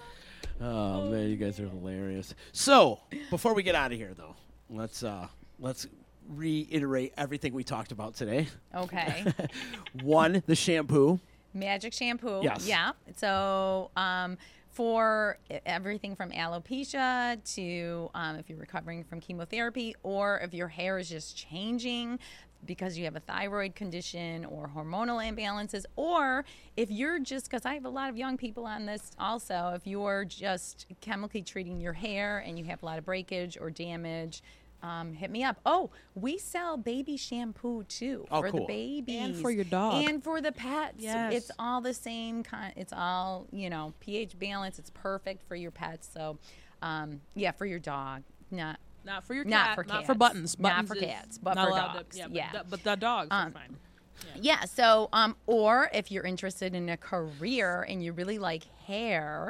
Oh man, you guys are hilarious. So before we get out of here, though, let's uh let's reiterate everything we talked about today. Okay. One, the shampoo. Magic shampoo. Yes. Yeah. So um, for e- everything from alopecia to um, if you're recovering from chemotherapy or if your hair is just changing because you have a thyroid condition or hormonal imbalances, or if you're just, because I have a lot of young people on this also, if you're just chemically treating your hair and you have a lot of breakage or damage, um, hit me up. Oh, we sell baby shampoo too Oh, for cool. the babies And for your dog. and for the pets. Yes. It's all the same kind. It's all, you know, pH balance. It's perfect for your pets. So, um, yeah, for your dog, not Not for your cat. Not for Not cats. for buttons. Not Buttons for is cats, but not for allowed dogs. To, yeah, Yeah. But, the, but the dogs Um, are fine. Yeah. So, um, or if you're interested in a career and you really like hair,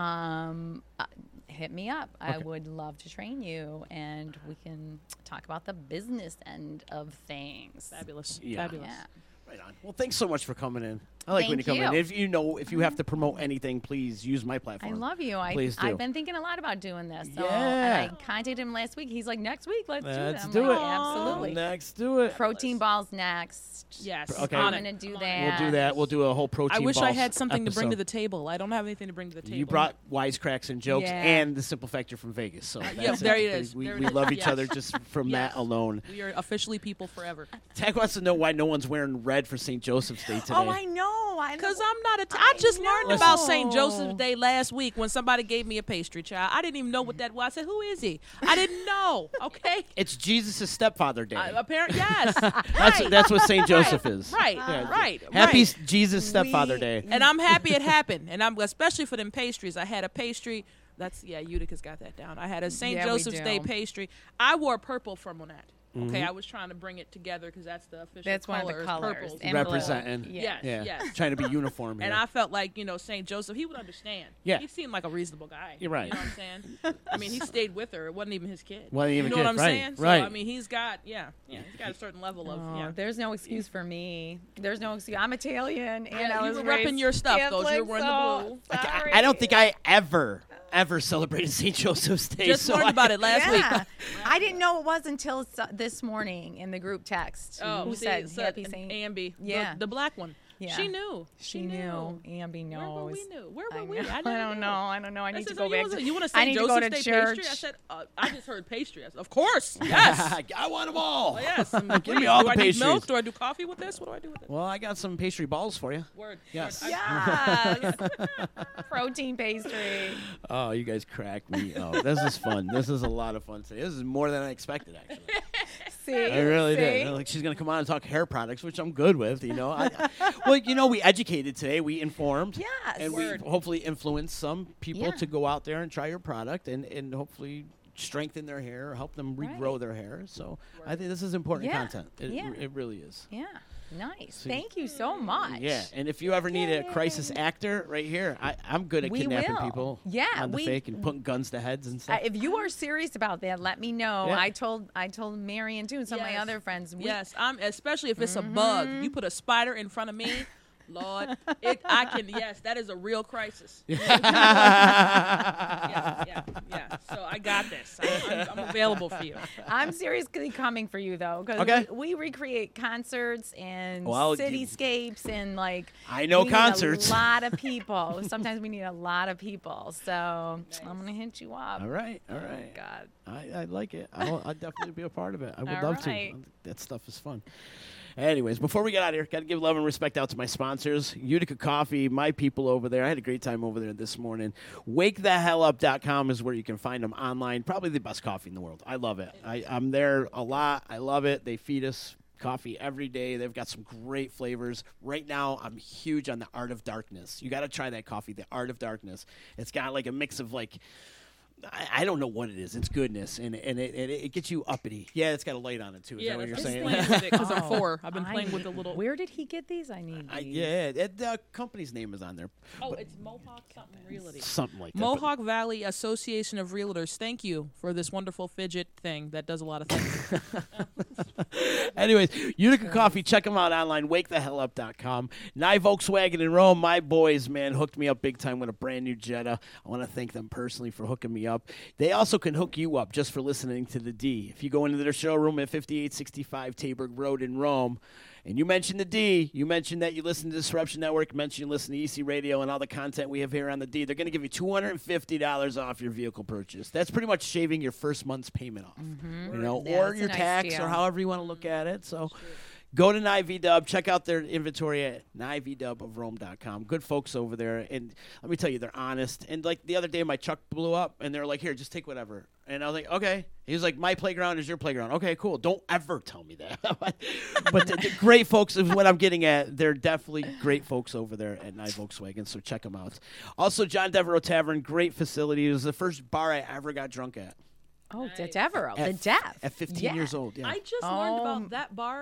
um, uh, hit me up. I Okay. would love to train you, and we can talk about the business end of things. Fabulous. Yeah. Fabulous. Yeah. Right on. Well, thanks so much for coming in. I like when you Thank come in. you. If you know, if you have to promote anything, please use my I platform. love you. I, Please do. I've been thinking a lot about doing this. So, Yeah. And I contacted him last week. He's like, next week, let's, Let's do it. do I'm like, it. Absolutely. Next, do it. Protein balls next. Yes. Okay. I'm On going it. to do On that. it. We'll do that. We'll do a whole protein I wish I balls had something to bring to episode. the table. I don't have anything to bring to the table. You brought wisecracks and jokes Yeah. and the simple factor from Vegas. So that's yeah, there it is. We, There it we is. love each Yes. other just from Yes. that alone. We are officially people forever. Tag wants to know why no one's wearing red for Saint Joseph's Day today. Oh, I know. I know. Because I'm not a. T- I just learned know. about Saint Joseph's Day last week when somebody gave me a pastry, child. I didn't even know what that was. I said, "Who is he?" I didn't know. Okay. It's Jesus' stepfather day. Uh, apparently, yes. that's right. that's what Saint Joseph is. Right. Yeah. Right. Happy right. Jesus stepfather We- day. And I'm happy it happened. And I'm especially for them pastries. I had a pastry. That's yeah. Utica's got that down. I had a Saint Yeah, we Joseph's do. Day pastry. I wore purple for Monette. Mm-hmm. Okay, I was trying to bring it together because that's the official That's one color. of the is colors. purple. and blue. Representing. Yeah. Yes, Yeah. yes. Trying to be uniform here. And I felt like, you know, Saint Joseph, he would understand. Yeah. He seemed like a reasonable guy. You're right. You know what I'm saying? I mean, he stayed with her. It wasn't even his kid. Wasn't even you know kid, what I'm right, saying? right. So, I mean, he's got, yeah, yeah, he's got a certain level of, Oh, yeah. There's no excuse for me. There's no excuse. I'm Italian, and Yeah, I you was were repping raised your stuff, though. You were Catholic, wearing the so blue. I, sorry. I don't think I ever, ever celebrated Saint Joseph's Day. Just so learned I- about it last week. Yeah. I didn't know it was until su- this morning in the group text. Oh, Who see, said so- Happy Saint? Ambi. Yeah. The, the black one. Yeah. She knew. She knew. Ambi knows. Where were we knew? Where were I we? know. I, I, never don't knew. know. I don't know. I I need said, to so go you back. was a- to, you want to I say need Joseph's to go to Day church. pastry? I said, uh, I just heard pastry. I said, of course. Yes. I want them all. Oh, yes. Give me all do the I need pastries. milk? Do I do coffee with this? What do I do with it? Well, I got some pastry balls for you. Word. Yes. Word. I- Yes. Protein pastry. Oh, you guys crack me up. This is fun. This is a lot of fun today. This is more than I expected, actually. See? I really See? did. Like she's gonna come on and talk hair products, which I'm good with. You know, I, I- well, you know, we educated today, we informed, Yes. and Word. we hopefully influenced some people Yeah. to go out there and try your product, and and hopefully strengthen their hair, or help them regrow Right. their hair. So I think this is important Yeah. content. It, Yeah. it really is. Yeah. Nice. See? Thank you so much. Yeah, and if you ever need a crisis actor, right here, I, I'm good at We kidnapping will. people. Yeah, on the we- fake and putting guns to heads and Uh, stuff. if you are serious about that, let me know. Yeah. I told I told Marion too, and some of my Yes. other friends. We, Yes, I'm especially if it's a bug. You put a spider in front of me, Lord, it I can yes, that is a real crisis. Yeah, yeah, yeah. So I got this. I, I'm, I'm available for you. I'm seriously coming for you though, because Okay. we, we recreate concerts and Well, you- cityscapes and like. I know we need concerts. A lot of people. Sometimes we need a lot of people. So I'm gonna hit you up. all right, all right. God. I, I like it. I'll, I'll definitely be a part of it. I would All love right. to. That stuff is fun. Anyways, before we get out of here, got to give love and respect out to my sponsors. Utica Coffee, my people over there. I had a great time over there this morning. wake the hell up dot com is where you can find them online. Probably the best coffee in the world. I love it. I, I'm there a lot. I love it. They feed us coffee every day. They've got some great flavors. Right now, I'm huge on the Art of Darkness. You got to try that coffee, the Art of Darkness. It's got like a mix of like, I, I don't know what it is. It's goodness, and and it, it, it gets you uppity. Yeah, it's got a light on it too. Is Yeah, that what you're that's saying? playing with it because I'm Oh, four. I've been I playing with the need- little. Where did he get these? I need. I, these. yeah, it, the company's name is on there. Oh, but it's Mohawk something realty. something like that. Mohawk Valley Association of Realtors. Thank you for this wonderful fidget thing that does a lot of things. But anyways, Utica Coffee, check them out online. wake the hell up dot com. Nye Volkswagen in Rome, my boys, man, hooked me up big time with a brand new Jetta. I want to thank them personally for hooking me up. They also can hook you up just for listening to the D. If you go into their showroom at fifty-eight sixty-five Taberg Road in Rome, and you mention the D, you mention that you listen to Disruption Network, mention you listen to E C Radio and all the content we have here on the D, they're going to give you two hundred fifty dollars off your vehicle purchase. That's pretty much shaving your first month's payment off, you know, Yeah, or that's a your nice tax deal. or however you want to look at it. So go to Nye V Dub, check out their inventory at nye v dub of rome dot com. Good folks over there, and let me tell you, they're honest. And like the other day, my truck blew up, and they're like, "Here, just take whatever." And I was like, "Okay." He was like, "My playground is your playground." Okay, cool. Don't ever tell me that. But the, the great folks is what I'm getting at. They're definitely great folks over there at Nye Volkswagen, so check them out. Also, John Devereaux Tavern, great facility. It was the first bar I ever got drunk at. Oh, the Devereaux, the At- Dev. At fifteen Yeah. years old, yeah. I just learned Um, about that bar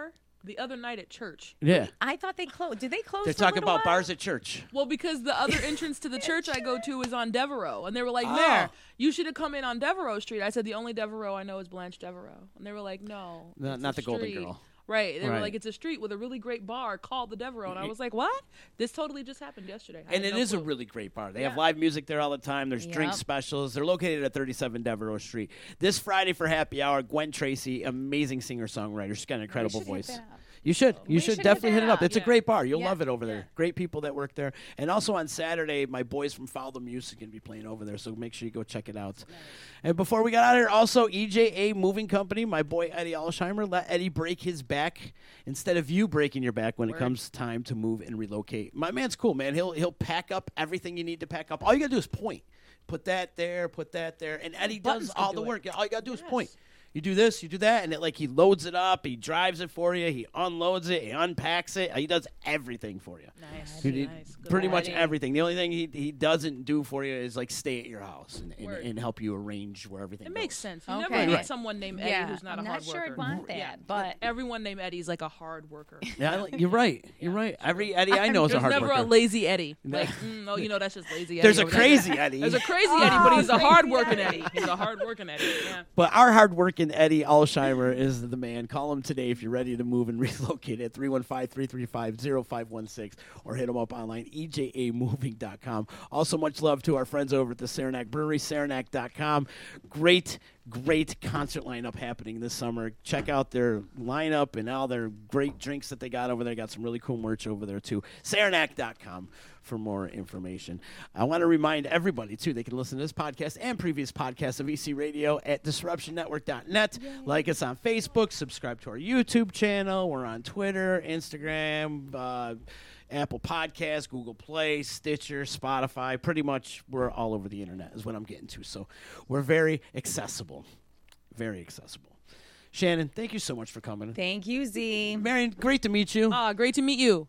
the other night at church. Yeah. I thought they closed. Did they close? They're for a talking little about while? bars at church. Well, because the other entrance to the church I go to is on Devereaux. And they were like, Oh. Mayor, you should have come in on Devereaux Street. I said, the only Devereaux I know is Blanche Devereaux. And they were like, no. No, it's not a the Golden street." Girl. Right. They Right. were like, it's a street with a really great bar called the Devereaux. And I was like, what? This totally just happened yesterday. I And had it no is a clue. really great bar. They Yeah. have live music there all the time. There's drink Yep. specials. They're located at thirty-seven Devereaux Street. This Friday for happy hour, Gwen Tracy, amazing singer-songwriter. She's got an incredible should hit voice. that up. You should. You We should should hit definitely hit that it up. up. It's a Yeah. great bar. You'll Yeah. love it over there. Great people that work there. And also on Saturday, my boys from Follow the Music are going to be playing over there, so make sure you go check it out. And before we got out of here, also E J A Moving Company, my boy Eddie Alsheimer, let Eddie break his back instead of you breaking your back when it comes time to move and relocate. My man's cool, man. He'll he'll pack up everything you need to pack up. All you got to do is point. Put that there, put that there. And Eddie Buttons does can all do the it. work. All you got to do is point. You do this, you do that, and it like he loads it up, he drives it for you, he unloads it, he unpacks it, he does everything for you. Nice. He did nice. Good pretty one. much everything. The only thing he he doesn't do for you is like stay at your house and, and, Word. and help you arrange where everything It goes. makes sense. You Okay. never meet Right. someone named Eddie Yeah, who's not I'm a not hard sure worker. I'd want that, Yeah, but everyone named Eddie's like a hard worker. Yeah, I- you're right. You're right. Every Eddie I know is a There's hard never worker. a lazy Eddie. Like, mm, oh, you know, that's just lazy Eddie. There's a over there. crazy Eddie. There's a crazy Eddie, but he's a hard working Eddie. He's a hard working Eddie. Yeah. But our hard-working Eddie Alsheimer is the man. Call him today if you're ready to move and relocate at three one five, three three five, zero five one six or hit him up online, E J A moving dot com. Also, much love to our friends over at the Saranac Brewery, saranac dot com. Great, great concert lineup happening this summer. Check out their lineup and all their great drinks that they got over there. Got some really cool merch over there, too. saranac dot com for more information. I want to remind everybody, too, they can listen to this podcast and previous podcasts of E C Radio at disruption network dot net. Like us on Facebook, subscribe to our YouTube channel. We're on Twitter, Instagram, uh, Apple Podcasts, Google Play, Stitcher, Spotify. Pretty much we're all over the internet is what I'm getting to. So we're very accessible. Very accessible. Shannon, thank you so much for coming. thank you, Z. Marion, great to meet you. Ah, great to meet you.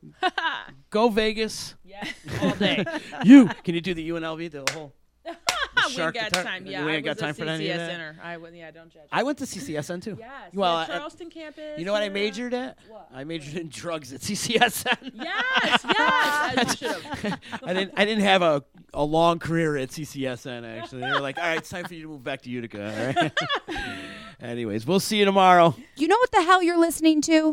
Go Vegas. Yes, all day. You. Can you do the U N L V, the whole we shark got guitar- time. we Yeah, ain't I got was time a for any of that? C C S N-er. I was, yeah, don't judge. I went to C C S N too. Yes. Well, yeah, I- Charleston campus. You know what I yeah. majored at? What? I majored in drugs at C C S N. Yes, yes. As you should have. I didn't. I didn't have a, a long career at C C S N. Actually, they were like, "All right, it's time for you to move back to Utica." All right. Anyways, we'll see you tomorrow. You know what the hell you're listening to?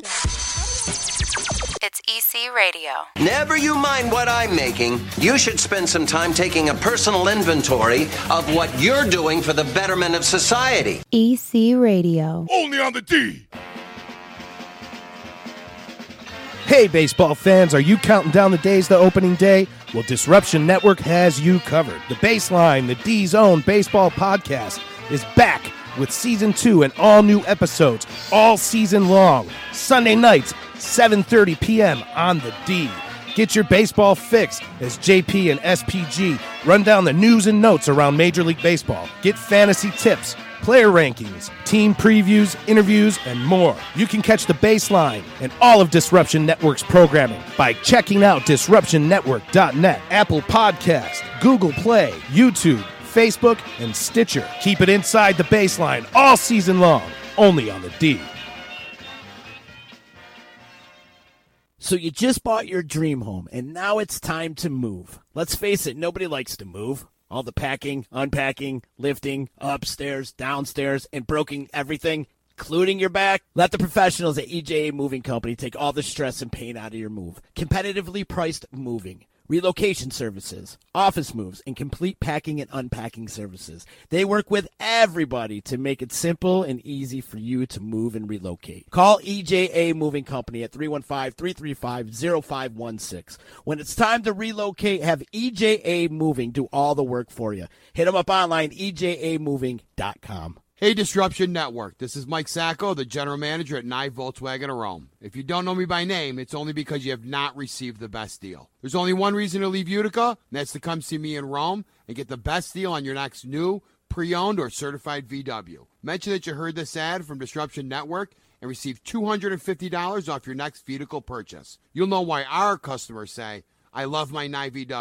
It's E C Radio. Never you mind what I'm making. You should spend some time taking a personal inventory of what you're doing for the betterment of society. E C Radio. Only on the D. Hey, baseball fans, are you counting down the days to opening day? Well, Disruption Network has you covered. The Baseline, the D's own baseball podcast, is back with season two and all new episodes all season long. Sunday nights, seven thirty p.m. on the D. Get your baseball fix as J P and S P G run down the news and notes around Major League Baseball. Get fantasy tips, player rankings, team previews, interviews, and more. You can catch the Baseline and all of Disruption Network's programming by checking out disruption network dot net, Apple Podcast, Google Play, YouTube, Facebook, and Stitcher. Keep it inside the Baseline all season long, only on the D. So you just bought your dream home, and now it's time to move. Let's face it, nobody likes to move. All the packing, unpacking, lifting, upstairs, downstairs, and broking everything, including your back. Let the professionals at E J A Moving Company take all the stress and pain out of your move. Competitively priced moving, relocation services, office moves, and complete packing and unpacking services. They work with everybody to make it simple and easy for you to move and relocate. Call E J A Moving Company at three one five, three three five, zero five one six. When it's time to relocate, have E J A Moving do all the work for you. Hit them up online, E J A moving dot com. Hey, Disruption Network. This is Mike Sacco, the general manager at Nye Volkswagen of Rome. If you don't know me by name, it's only because you have not received the best deal. There's only one reason to leave Utica, and that's to come see me in Rome and get the best deal on your next new, pre-owned, or certified V W. Mention that you heard this ad from Disruption Network and receive two hundred fifty dollars off your next vehicle purchase. You'll know why our customers say, I love my Nye V W.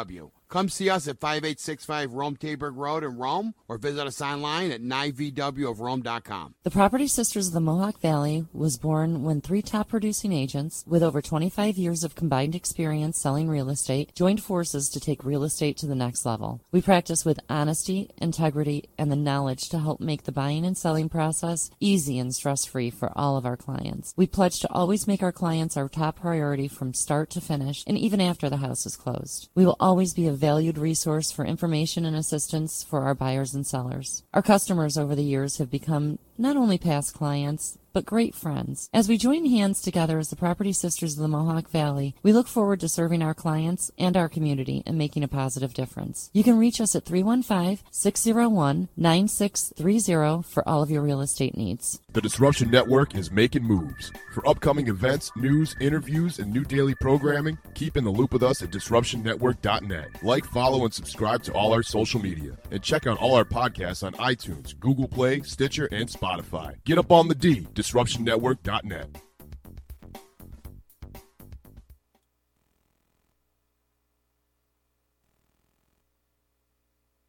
Come see us at five eight six five Rome Taberg Road in Rome, or visit us online at nine v w of rome dot com. The Property Sisters of the Mohawk Valley was born when three top producing agents with over twenty-five years of combined experience selling real estate joined forces to take real estate to the next level. We practice with honesty, integrity, and the knowledge to help make the buying and selling process easy and stress-free for all of our clients. We pledge to always make our clients our top priority from start to finish, and even after the house is closed. We will always be a valued resource for information and assistance for our buyers and sellers. Our customers over the years have become not only past clients, but great friends. As we join hands together as the Property Sisters of the Mohawk Valley, we look forward to serving our clients and our community and making a positive difference. You can reach us at three one five, six zero one, nine six three zero for all of your real estate needs. The Disruption Network is making moves. For upcoming events, news, interviews, and new daily programming, keep in the loop with us at disruption network dot net. Like, follow, and subscribe to all our social media. And check out all our podcasts on iTunes, Google Play, Stitcher, and Spotify. Get up on the D, disruption network dot net.